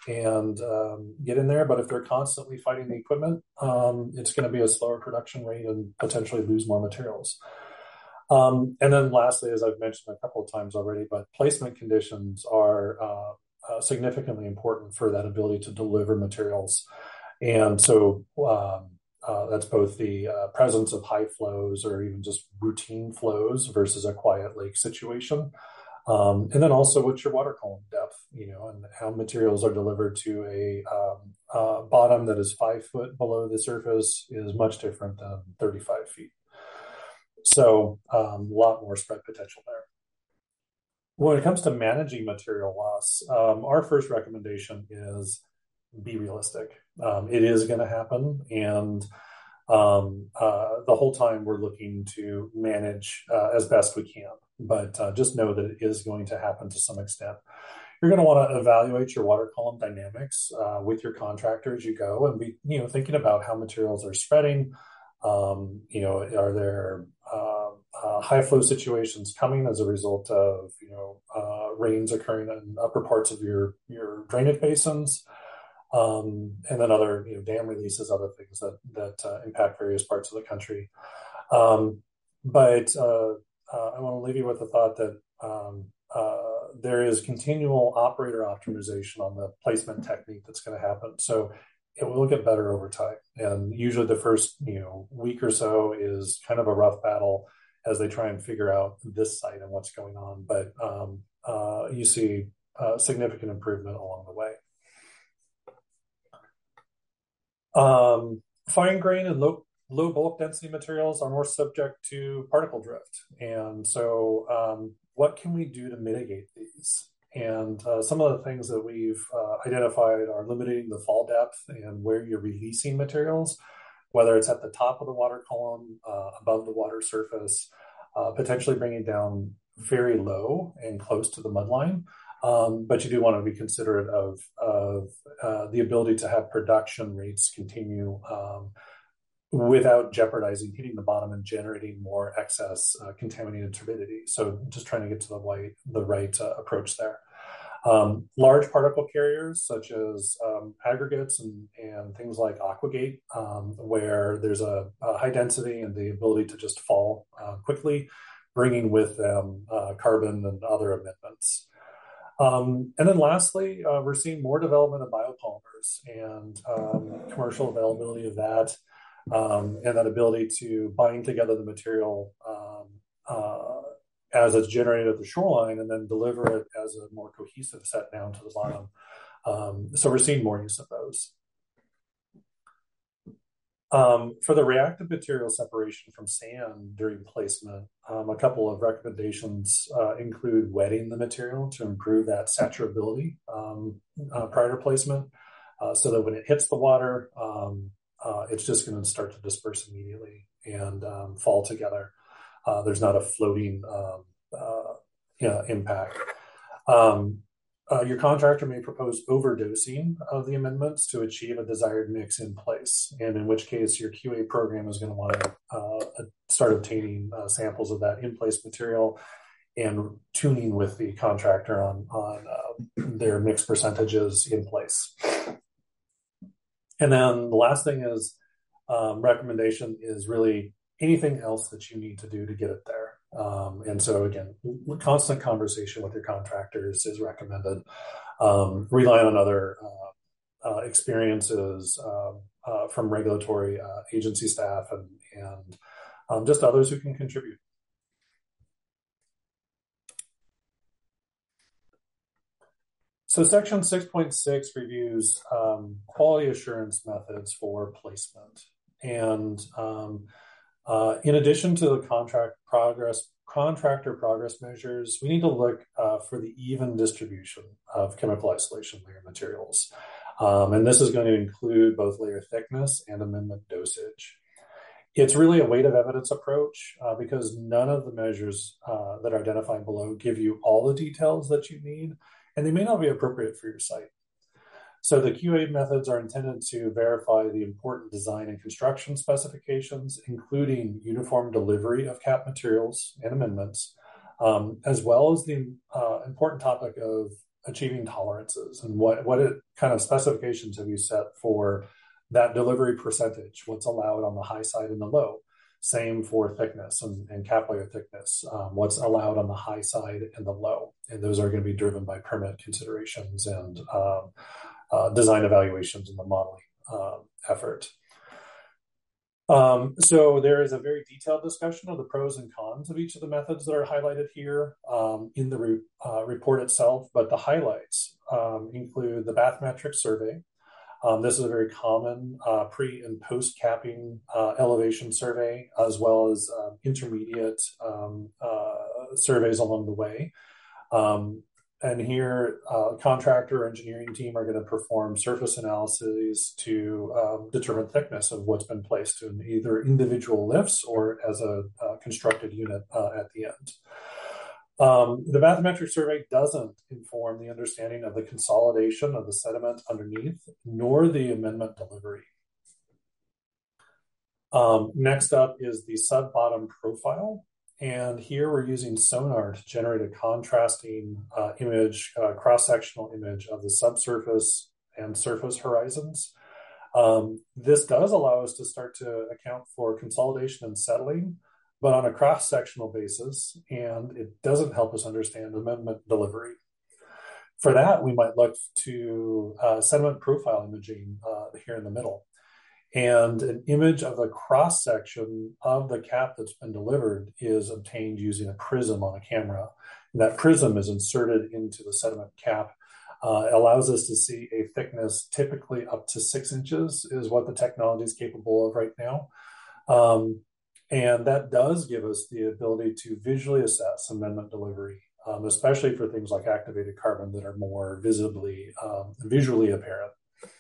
and um, get in there. But if they're constantly fighting the equipment, um, it's going to be a slower production rate and potentially lose more materials. Um, and then lastly, as I've mentioned a couple of times already, but placement conditions are uh, uh, significantly important for that ability to deliver materials. And so um, uh, that's both the uh, presence of high flows or even just routine flows versus a quiet lake situation. Um, and then also what's your water column depth, you know, and how materials are delivered to a um, uh, bottom that is five foot below the surface is much different than thirty-five feet. So um, a lot more spread potential there. When it comes to managing material loss, um, our first recommendation is be realistic. Um, it is going to happen. And um, uh, the whole time we're looking to manage uh, as best we can. But uh, just know that it is going to happen to some extent. You're going to want to evaluate your water column dynamics uh, with your contractor as you go and be, you know, thinking about how materials are spreading. Um, you know, are there uh, uh, high flow situations coming as a result of, you know, uh, rains occurring in upper parts of your, your drainage basins, um, and then other, you know, dam releases, other things that, that uh, impact various parts of the country. Um, but uh, uh, I want to leave you with the thought that um, uh, there is continual operator optimization on the placement technique that's going to happen. So it will get better over time. And usually the first, you know, week or so is kind of a rough battle as they try and figure out this site and what's going on. But um, uh, you see uh, significant improvement along the way. Um, fine grain and low, low bulk density materials are more subject to particle drift. And so um, what can we do to mitigate these? And uh, some of the things that we've uh, identified are limiting the fall depth and where you're releasing materials, whether it's at the top of the water column, uh, above the water surface, uh, potentially bringing down very low and close to the mud line. Um, but you do want to be considerate of, of uh, the ability to have production rates continue um, without jeopardizing hitting the bottom and generating more excess uh, contaminated turbidity. So just trying to get to the right, the right uh, approach there. Um, large particle carriers such as um, aggregates and, and things like Aquagate, um, where there's a, a high density and the ability to just fall uh, quickly, bringing with them uh, carbon and other amendments. Um, and then lastly, uh, we're seeing more development of biopolymers and um, commercial availability of that. Um, and that ability to bind together the material um, uh, as it's generated at the shoreline and then deliver it as a more cohesive set down to the bottom. Um, so we're seeing more use of those. Um, for the reactive material separation from sand during placement, um, a couple of recommendations uh, include wetting the material to improve that saturability um, uh, prior to placement uh, so that when it hits the water, um, Uh, it's just going to start to disperse immediately and um, fall together. Uh, there's not a floating um, uh, you know, impact. Um, uh, your contractor may propose overdosing of the amendments to achieve a desired mix in place, and in which case your Q A program is going to want to uh, start obtaining uh, samples of that in-place material and tuning with the contractor on, on uh, their mix percentages in place. And then the last thing is um, recommendation is really anything else that you need to do to get it there. Um, and so again, constant conversation with your contractors is recommended. Um, rely on other uh, uh, experiences um, uh, from regulatory uh, agency staff and, and um, just others who can contribute. So section six point six reviews um, quality assurance methods for placement. And um, uh, in addition to the contract progress, contractor progress measures, we need to look uh, for the even distribution of chemical isolation layer materials. Um, and this is going to include both layer thickness and amendment dosage. It's really a weight of evidence approach uh, because none of the measures uh, that are identified below give you all the details that you need, and they may not be appropriate for your site. So the Q A methods are intended to verify the important design and construction specifications, including uniform delivery of cap materials and amendments, um, as well as the uh, important topic of achieving tolerances, and what, what it, kind of specifications have you set for that delivery percentage, what's allowed on the high side and the low. Same for thickness and, and cap layer thickness, um, what's allowed on the high side and the low. And those are going to be driven by permit considerations and um, uh, design evaluations in the modeling uh, effort. Um, so there is a very detailed discussion of the pros and cons of each of the methods that are highlighted here um, in the re uh, report itself, but the highlights um, include the bathymetric survey. Um, this is a very common uh, pre and post capping uh, elevation survey, as well as uh, intermediate um, uh, surveys along the way. Um, and here, uh, contractor engineering team are going to perform surface analyses to um, determine thickness of what's been placed in either individual lifts or as a uh, constructed unit uh, at the end. Um, the bathymetric survey doesn't inform the understanding of the consolidation of the sediment underneath, nor the amendment delivery. Um, next up is the sub-bottom profile. And here we're using sonar to generate a contrasting uh, image, uh, cross-sectional image of the subsurface and surface horizons. Um, this does allow us to start to account for consolidation and settling, but on a cross-sectional basis, and it doesn't help us understand amendment delivery. For that, we might look to uh, sediment profile imaging uh, here in the middle. And an image of the cross-section of the cap that's been delivered is obtained using a prism on a camera. And that prism is inserted into the sediment cap. Uh, allows us to see a thickness typically up to six inches is what the technology is capable of right now. Um, and that does give us the ability to visually assess amendment delivery, um, especially for things like activated carbon that are more visibly, um, visually apparent.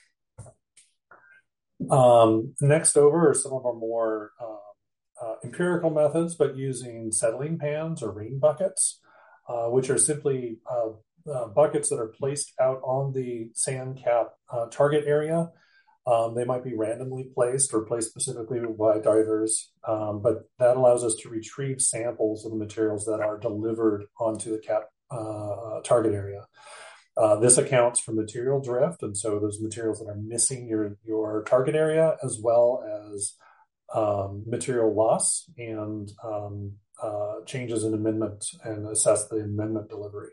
Um, next over are some of our more uh, uh, empirical methods, but using settling pans or rain buckets, uh, which are simply uh, uh, buckets that are placed out on the sand cap uh, target area. Um, they might be randomly placed or placed specifically by divers, um, but that allows us to retrieve samples of the materials that are delivered onto the cap uh, target area. Uh, this accounts for material drift, and so those materials that are missing your, your target area, as well as um, material loss and um, uh, changes in amendment, and assess the amendment delivery.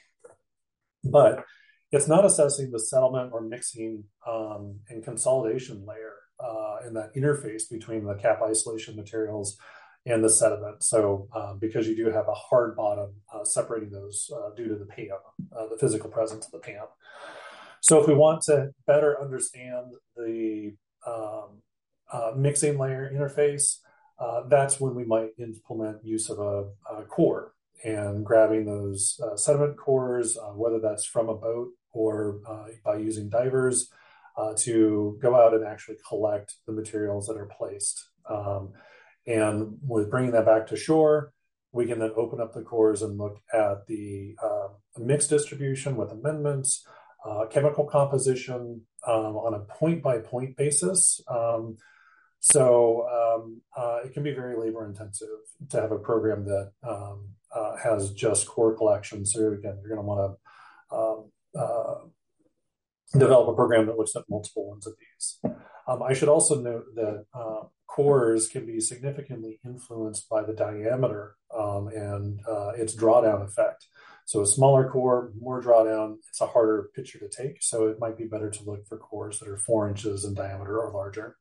But it's not assessing the settlement or mixing um, and consolidation layer uh, in that interface between the cap isolation materials and the sediment. So uh, because you do have a hard bottom uh, separating those uh, due to the P M, uh, the physical presence of the P M. So if we want to better understand the um, uh, mixing layer interface, uh, that's when we might implement use of a, a core and grabbing those uh, sediment cores, uh, whether that's from a boat or uh, by using divers uh, to go out and actually collect the materials that are placed. Um, And with bringing that back to shore, we can then open up the cores and look at the uh, mix distribution with amendments, uh, chemical composition um, on a point-by-point basis. Um, so um, uh, it can be very labor-intensive to have a program that um, uh, has just core collection. So again, you're going to want to um, uh, develop a program that looks at multiple ones of these. Um, I should also note that uh, cores can be significantly influenced by the diameter um, and uh, its drawdown effect. So a smaller core, more drawdown, it's a harder picture to take. So it might be better to look for cores that are four inches in diameter or larger.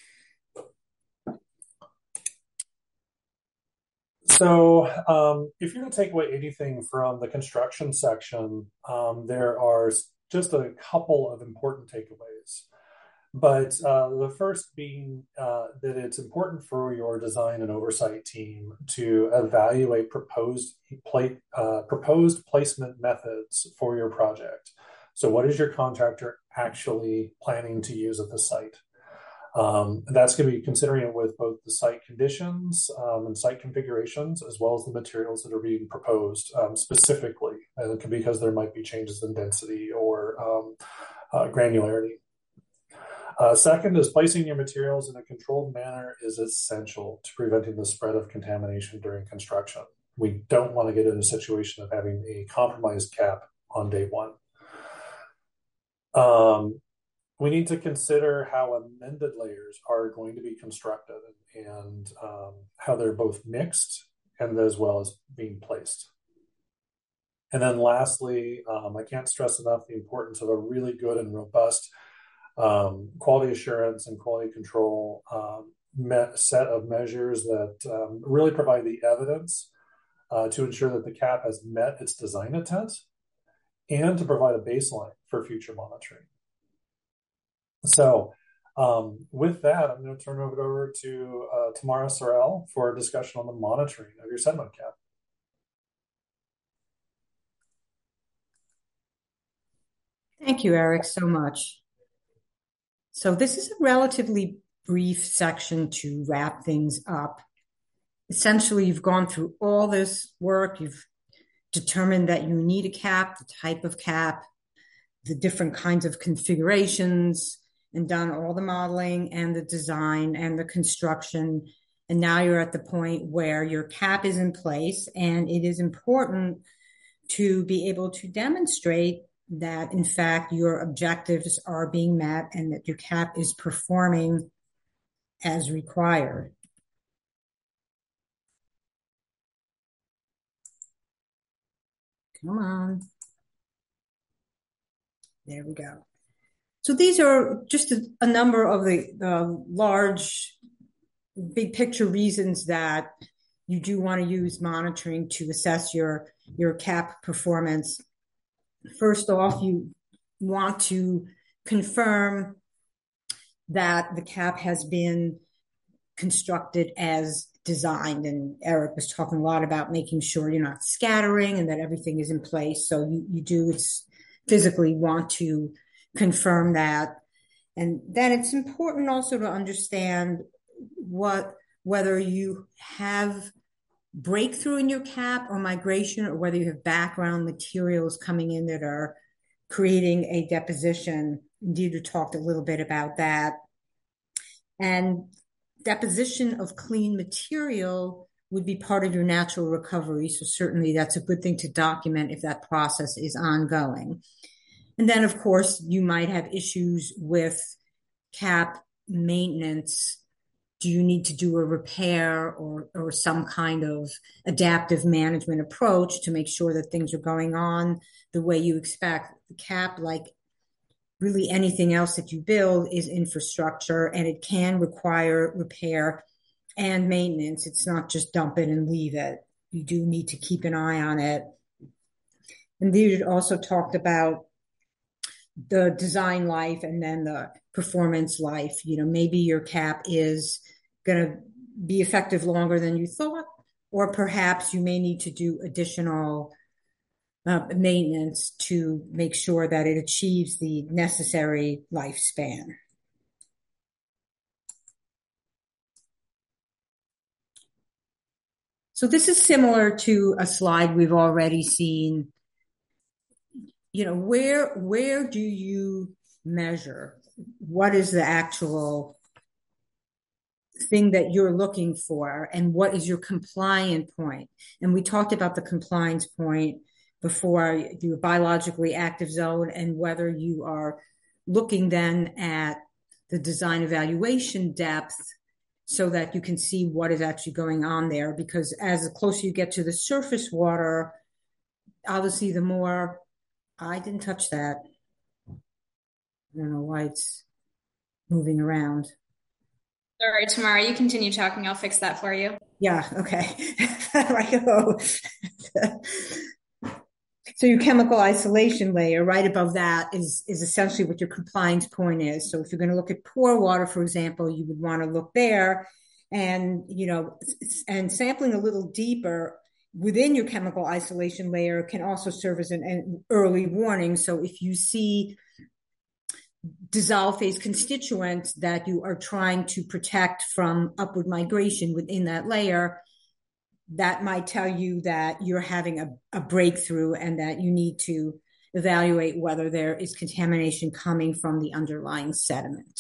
So um, if you're going to take away anything from the construction section, um, there are just a couple of important takeaways. But uh, the first being uh, that it's important for your design and oversight team to evaluate proposed, plate, uh, proposed placement methods for your project. So what is your contractor actually planning to use at the site? Um, that's going to be considering it with both the site conditions um, and site configurations, as well as the materials that are being proposed um, specifically, and because there might be changes in density or um, uh, granularity. Uh, second is placing your materials in a controlled manner is essential to preventing the spread of contamination during construction. We don't want to get in a situation of having a compromised cap on day one. Um, we need to consider how amended layers are going to be constructed and um, how they're both mixed and as well as being placed. And then lastly, um, I can't stress enough the importance of a really good and robust um, quality assurance and quality control um, set of measures that um, really provide the evidence uh, to ensure that the cap has met its design intent and to provide a baseline for future monitoring. So um, with that, I'm going to turn it over to uh, Tamara Sorrell for a discussion on the monitoring of your sediment cap. Thank you, Eric, so much. So this is a relatively brief section to wrap things up. Essentially, you've gone through all this work. You've determined that you need a cap, the type of cap, the different kinds of configurations, and done all the modeling and the design and the construction. And now you're at the point where your cap is in place, and it is important to be able to demonstrate that, in fact, your objectives are being met and that your cap is performing as required. Come on. There we go. So these are just a, a number of the, the large, big picture reasons that you do want to use monitoring to assess your, your cap performance. First off, you want to confirm that the cap has been constructed as designed. And Eric was talking a lot about making sure you're not scattering and that everything is in place. So you, you do it's physically want to confirm that. And then it's important also to understand what whether you have breakthrough in your cap or migration, or whether you have background materials coming in that are creating a deposition. Deirdre talked a little bit about that. And deposition of clean material would be part of your natural recovery. So certainly that's a good thing to document if that process is ongoing. And then, of course, you might have issues with cap maintenance. Do you need to do a repair or, or some kind of adaptive management approach to make sure that things are going on the way you expect? The cap, like really anything else that you build, is infrastructure, and it can require repair and maintenance. It's not just dump it and leave it. You do need to keep an eye on it. And Deirdre also talked about the design life and then the performance life. You know, maybe your cap is going to be effective longer than you thought, or perhaps you may need to do additional uh, maintenance to make sure that it achieves the necessary lifespan. So this is similar to a slide we've already seen. You know, where, where do you measure? What is the actual thing that you're looking for, and what is your compliant point? And we talked about the compliance point before, your biologically active zone, and whether you are looking then at the design evaluation depth so that you can see what is actually going on there. Because as the closer you get to the surface water, obviously the more, I didn't touch that. I don't know why it's moving around. Sorry, Tamara, you continue talking. I'll fix that for you. Yeah, okay. So your chemical isolation layer right above that is, is essentially what your compliance point is. So if you're going to look at pore water, for example, you would want to look there, and, you know, and sampling a little deeper within your chemical isolation layer can also serve as an, an early warning. So if you see dissolved phase constituents that you are trying to protect from upward migration within that layer, that might tell you that you're having a, a breakthrough and that you need to evaluate whether there is contamination coming from the underlying sediment.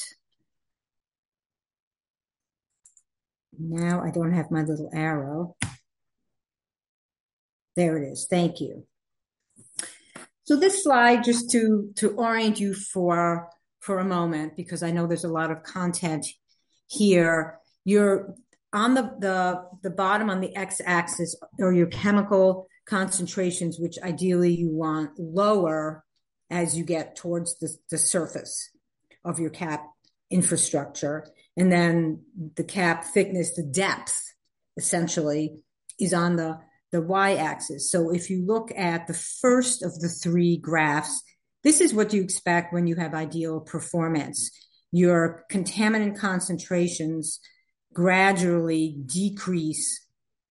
Now I don't have my little arrow. There it is. Thank you. So this slide, just to, to orient you for, for a moment, because I know there's a lot of content here. You're on the, the, the bottom on the x-axis are your chemical concentrations, which ideally you want lower as you get towards the, the surface of your cap infrastructure. And then the cap thickness, the depth, essentially, is on the the y-axis. So if you look at the first of the three graphs, this is what you expect when you have ideal performance. Your contaminant concentrations gradually decrease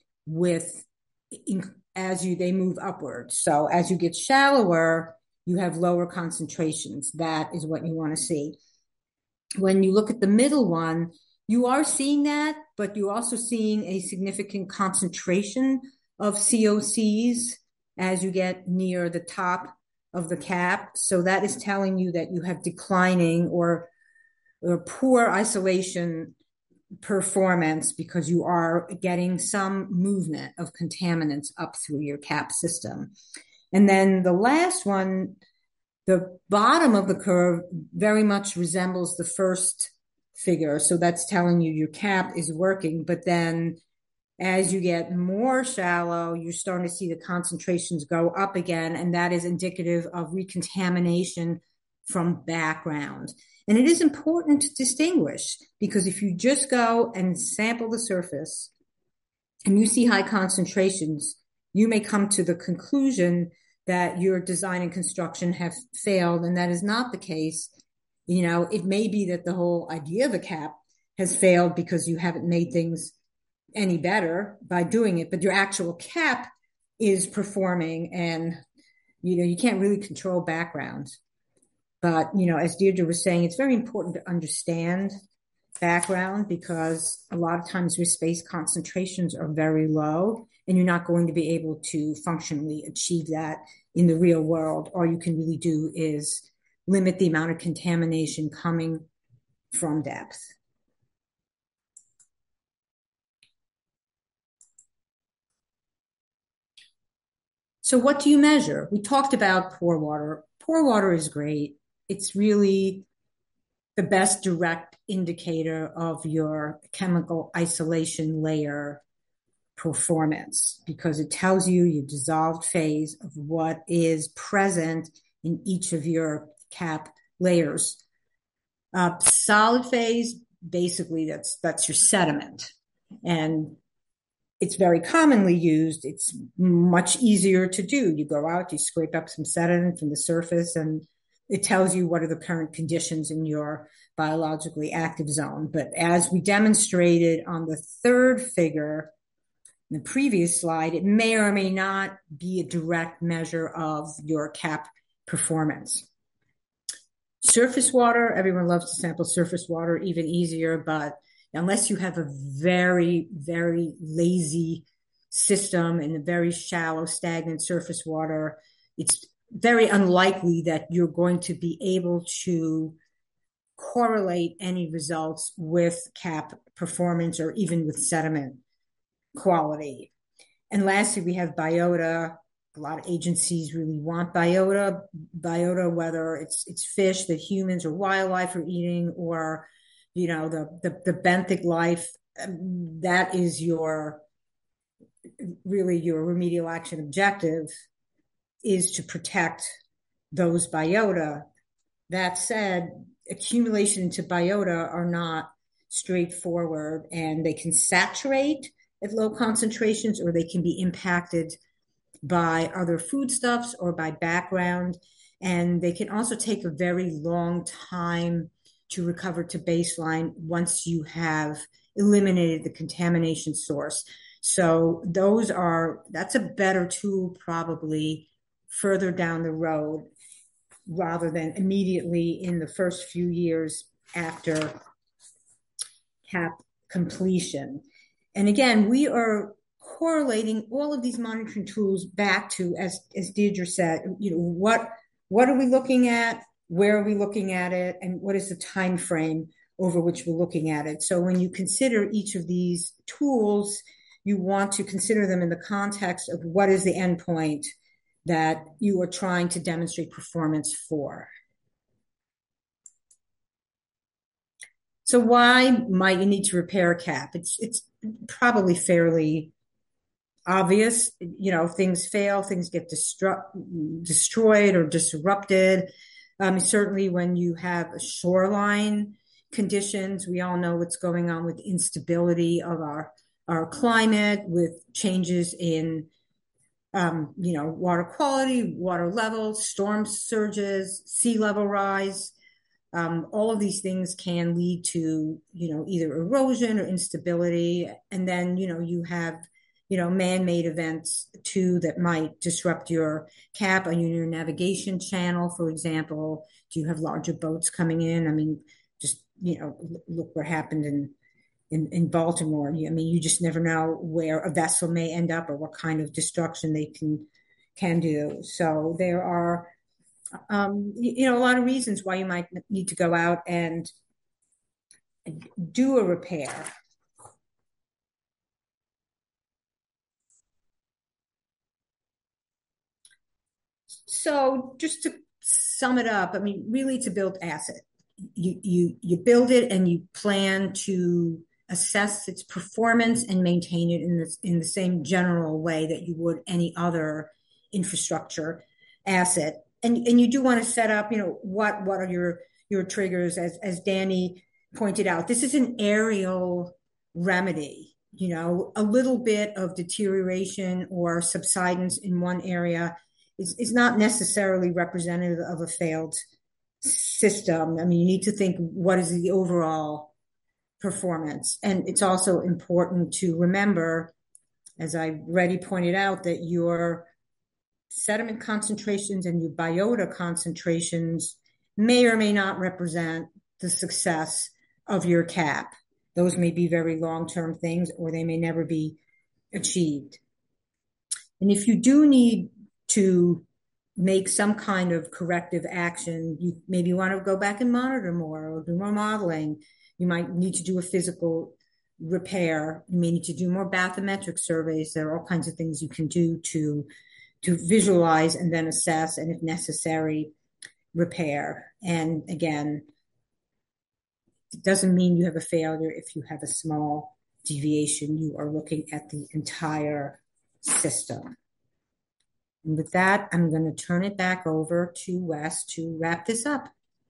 with in, as you they move upward. So as you get shallower, you have lower concentrations. That is what you want to see. When you look at the middle one, you are seeing that, but you're also seeing a significant concentration of C O Cs as you get near the top of the cap. So that is telling you that you have declining or, or poor isolation performance because you are getting some movement of contaminants up through your cap system. And then the last one, the bottom of the curve very much resembles the first figure. So that's telling you your cap is working, but then as you get more shallow, you're starting to see the concentrations go up again, and that is indicative of recontamination from background. And it is important to distinguish, because if you just go and sample the surface and you see high concentrations, you may come to the conclusion that your design and construction have failed, and that is not the case. You know, it may be that the whole idea of a cap has failed because you haven't made things any better by doing it, but your actual cap is performing, and, you know, you can't really control background. But, you know, as Deirdre was saying, it's very important to understand background, because a lot of times your space concentrations are very low and you're not going to be able to functionally achieve that in the real world. All you can really do is limit the amount of contamination coming from depth. So what do you measure? We talked about pore water. Pore water is great. It's really the best direct indicator of your chemical isolation layer performance, because it tells you your dissolved phase of what is present in each of your cap layers. Uh, solid phase, basically that's that's your sediment. And it's very commonly used. It's much easier to do. You go out, you scrape up some sediment from the surface, and it tells you what are the current conditions in your biologically active zone. But as we demonstrated on the third figure in the previous slide, it may or may not be a direct measure of your cap performance. Surface water, everyone loves to sample surface water, even easier, but unless you have a very, very lazy system and a very shallow, stagnant surface water, it's very unlikely that you're going to be able to correlate any results with cap performance or even with sediment quality. And lastly, we have biota. A lot of agencies really want biota. Biota, whether it's it's fish that humans or wildlife are eating, or you know, the, the, the benthic life, that is your, really your remedial action objective, is to protect those biota. That said, accumulation into biota are not straightforward, and they can saturate at low concentrations, or they can be impacted by other foodstuffs or by background. And they can also take a very long time to recover to baseline once you have eliminated the contamination source. So those are, that's a better tool probably further down the road, rather than immediately in the first few years after cap completion. And again, we are correlating all of these monitoring tools back to, as, as Deirdre said, you know, what, what are we looking at? Where are we looking at it, and what is the time frame over which we're looking at it? So when you consider each of these tools, you want to consider them in the context of what is the endpoint that you are trying to demonstrate performance for. So why might you need to repair a cap? It's it's probably fairly obvious. You know, things fail, things get destru- destroyed or disrupted. Um, certainly when you have shoreline conditions, we all know what's going on with instability of our, our climate, with changes in, um, you know, water quality, water levels, storm surges, sea level rise. Um, all of these things can lead to, you know, either erosion or instability. And then, you know, you have, you know, man-made events too that might disrupt your cap on your navigation channel, for example. Do you have larger boats coming in? I mean, just, you know, look what happened in, in, in Baltimore. I mean, you just never know where a vessel may end up or what kind of destruction they can, can do. So there are, Um, you know, a lot of reasons why you might need to go out and do a repair. So just to sum it up, I mean, really to build asset, you, you, you build it and you plan to assess its performance and maintain it in the, in the same general way that you would any other infrastructure asset. And, and you do want to set up, you know, what, what are your, your triggers, as, as Danny pointed out. This is an aerial remedy. You know, a little bit of deterioration or subsidence in one area is, is not necessarily representative of a failed system. I mean, you need to think, what is the overall performance? And it's also important to remember, as I already pointed out, that your sediment concentrations and your biota concentrations may or may not represent the success of your cap. Those may be very long-term things, or they may never be achieved. And if you do need to make some kind of corrective action, you maybe want to go back and monitor more or do more modeling. You might need to do a physical repair. You may need to do more bathymetric surveys. There are all kinds of things you can do to, to visualize and then assess, and if necessary, repair. And again, it doesn't mean you have a failure if you have a small deviation. You are looking at the entire system. And with that, I'm going to turn it back over to Wes to wrap this up.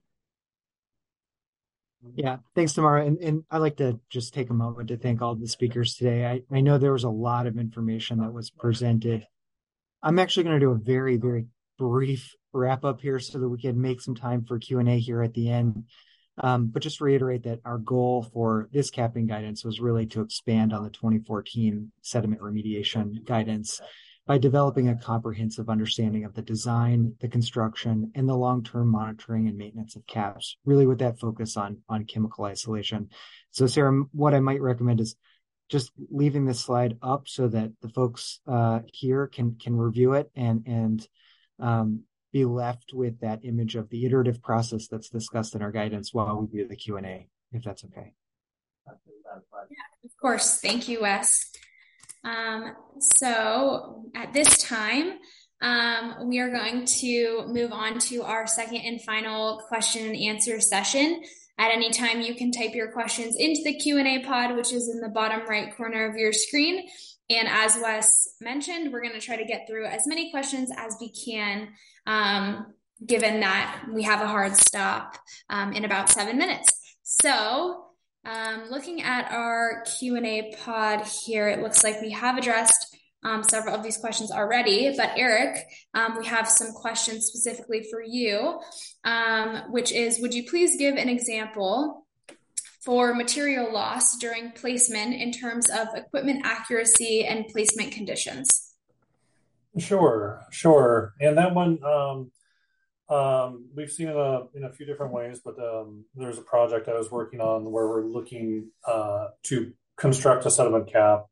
Yeah, thanks, Tamara. And, and I'd like to just take a moment to thank all the speakers today. I, I know there was a lot of information that was presented. I'm actually going to do a very, very brief wrap up here so that we can make some time for Q and A here at the end. Um, but just reiterate that our goal for this capping guidance was really to expand on the twenty fourteen sediment remediation guidance by developing a comprehensive understanding of the design, the construction, and the long-term monitoring and maintenance of caps, really with that focus on, on chemical isolation. So Sarah, what I might recommend is just leaving this slide up so that the folks uh, here can can review it and, and um, be left with that image of the iterative process that's discussed in our guidance while we do the Q and A, if that's okay. Yeah, of course. Thank you, Wes. Um, so at this time, um, we are going to move on to our second and final question and answer session. At any time, you can type your questions into the Q and A pod, which is in the bottom right corner of your screen. And as Wes mentioned, we're going to try to get through as many questions as we can, um, given that we have a hard stop um, in about seven minutes. So um, looking at our Q and A pod here, it looks like we have addressed um, several of these questions already. But Eric, um, we have some questions specifically for you, um, which is, would you please give an example for material loss during placement in terms of equipment accuracy and placement conditions? Sure, sure. And that one, um, um, we've seen it uh, in a few different ways, but um, there's a project I was working on where we're looking uh, to construct a sediment cap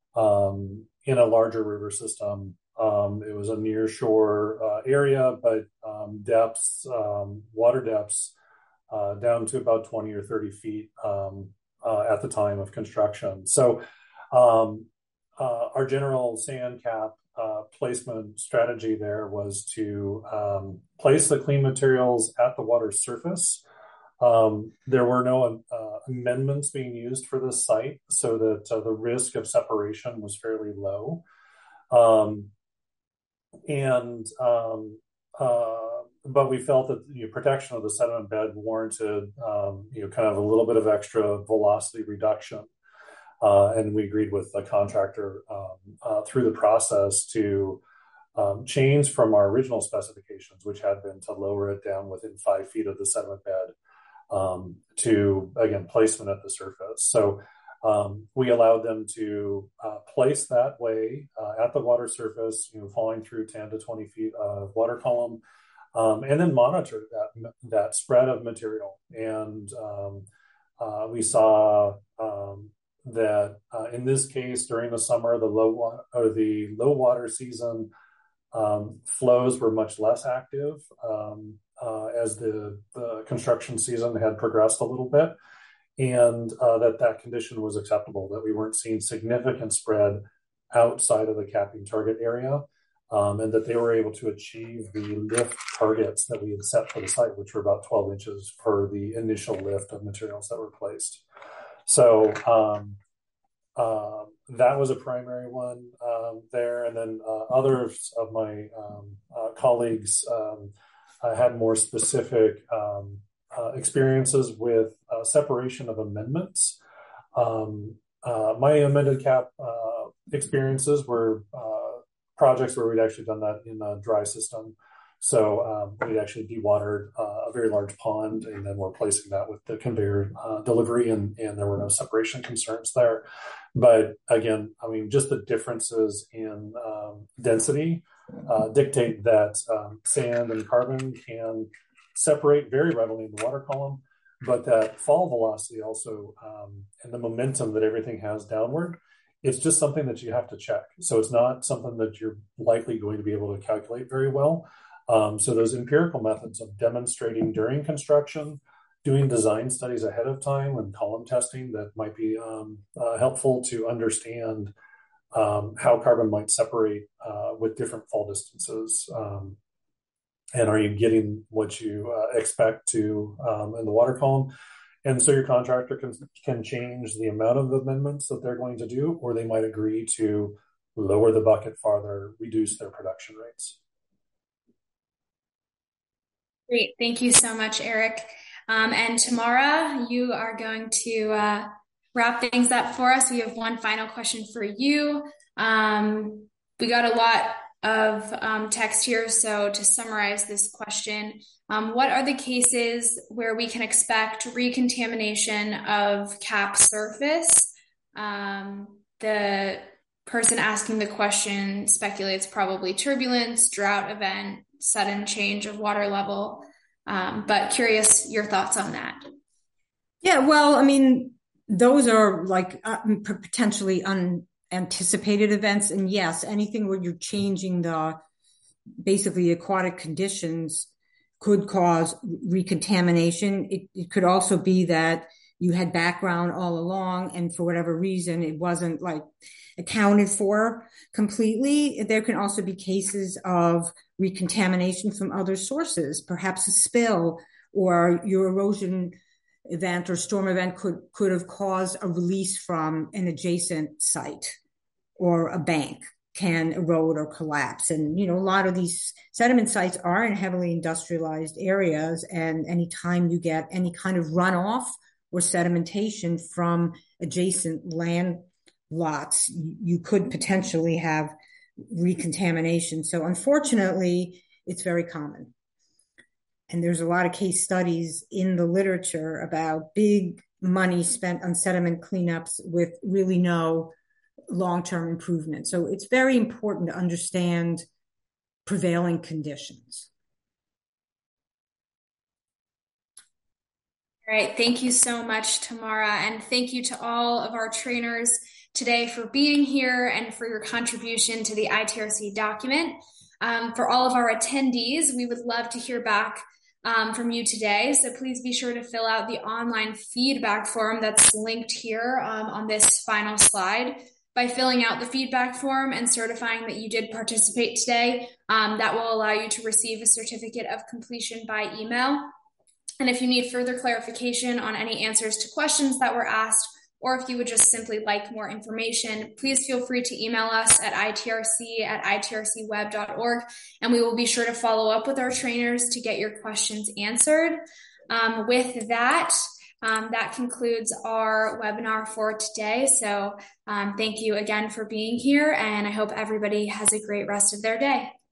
um, in a larger river system. Um, it was a near shore uh, area, but um, depths, um, water depths, Uh, down to about twenty or thirty feet um, uh, at the time of construction. So um, uh, our general sand cap uh, placement strategy there was to um, place the clean materials at the water surface. Um, there were no uh, amendments being used for this site, so that uh, the risk of separation was fairly low. Um, and um, uh, but we felt that you know, protection of the sediment bed warranted um, you know kind of a little bit of extra velocity reduction. Uh, and we agreed with the contractor um, uh, through the process to um, change from our original specifications, which had been to lower it down within five feet of the sediment bed, um, to, again, placement at the surface. So um, we allowed them to uh, place that way uh, at the water surface, you know, falling through ten to twenty feet of water column, um, and then monitor that, that spread of material. And um, uh, we saw um, that uh, in this case, during the summer, the low water, or the low water season, um, flows were much less active um, uh, as the, the construction season had progressed a little bit, and uh, that that condition was acceptable, that we weren't seeing significant spread outside of the capping target area, um, and that they were able to achieve the lift targets that we had set for the site, which were about twelve inches for the initial lift of materials that were placed. So um, uh, that was a primary one um, there. And then uh, others of my um, uh, colleagues um, uh, had more specific um, uh, experiences with uh, separation of amendments. Um, uh, my amended cap uh, experiences were uh, projects where we'd actually done that in a dry system. So um, we'd actually dewatered uh, a very large pond, and then we're placing that with the conveyor uh, delivery, and, and there were no separation concerns there. But again, I mean, just the differences in um, density uh, dictate that um, sand and carbon can separate very readily in the water column, but that fall velocity also, um, and the momentum that everything has downward, it's just something that you have to check. So it's not something that you're likely going to be able to calculate very well. Um, so those empirical methods of demonstrating during construction, doing design studies ahead of time, and column testing that might be um, uh, helpful to understand um, how carbon might separate uh, with different fall distances. Um, and are you getting what you uh, expect to um, in the water column? And so your contractor can, can change the amount of amendments that they're going to do, or they might agree to lower the bucket farther, reduce their production rates. Great. Thank you so much, Eric. Um, and Tamara, you are going to uh, wrap things up for us. We have one final question for you. Um, we got a lot of um, text here, so to summarize this question, um, what are the cases where we can expect recontamination of cap surface? Um, the person asking the question speculates probably turbulence, drought event, sudden change of water level. Um, but curious your thoughts on that. Yeah, well, I mean, those are like uh, potentially unanticipated events. And yes, anything where you're changing the basically aquatic conditions could cause recontamination. It, it could also be that you had background all along, and for whatever reason, it wasn't like accounted for completely. There can also be cases of recontamination from other sources, perhaps a spill, or your erosion event or storm event could, could have caused a release from an adjacent site, or a bank can erode or collapse. And, you know, a lot of these sediment sites are in heavily industrialized areas, and anytime you get any kind of runoff or sedimentation from adjacent land lots, you could potentially have recontamination. So unfortunately, it's very common. And there's a lot of case studies in the literature about big money spent on sediment cleanups with really no long-term improvement. So it's very important to understand prevailing conditions. All right. Thank you so much, Tamara. And thank you to all of our trainers today for being here and for your contribution to the I T R C document. Um, for all of our attendees, we would love to hear back um, from you today. So please be sure to fill out the online feedback form that's linked here um, on this final slide. by filling out the feedback form and certifying that you did participate today. Um, that will allow you to receive a certificate of completion by email. And if you need further clarification on any answers to questions that were asked, or if you would just simply like more information, please feel free to email us at I T R C at I T R C web dot org, and we will be sure to follow up with our trainers to get your questions answered. Um, with that, Um, that concludes our webinar for today. So um, thank you again for being here, and I hope everybody has a great rest of their day.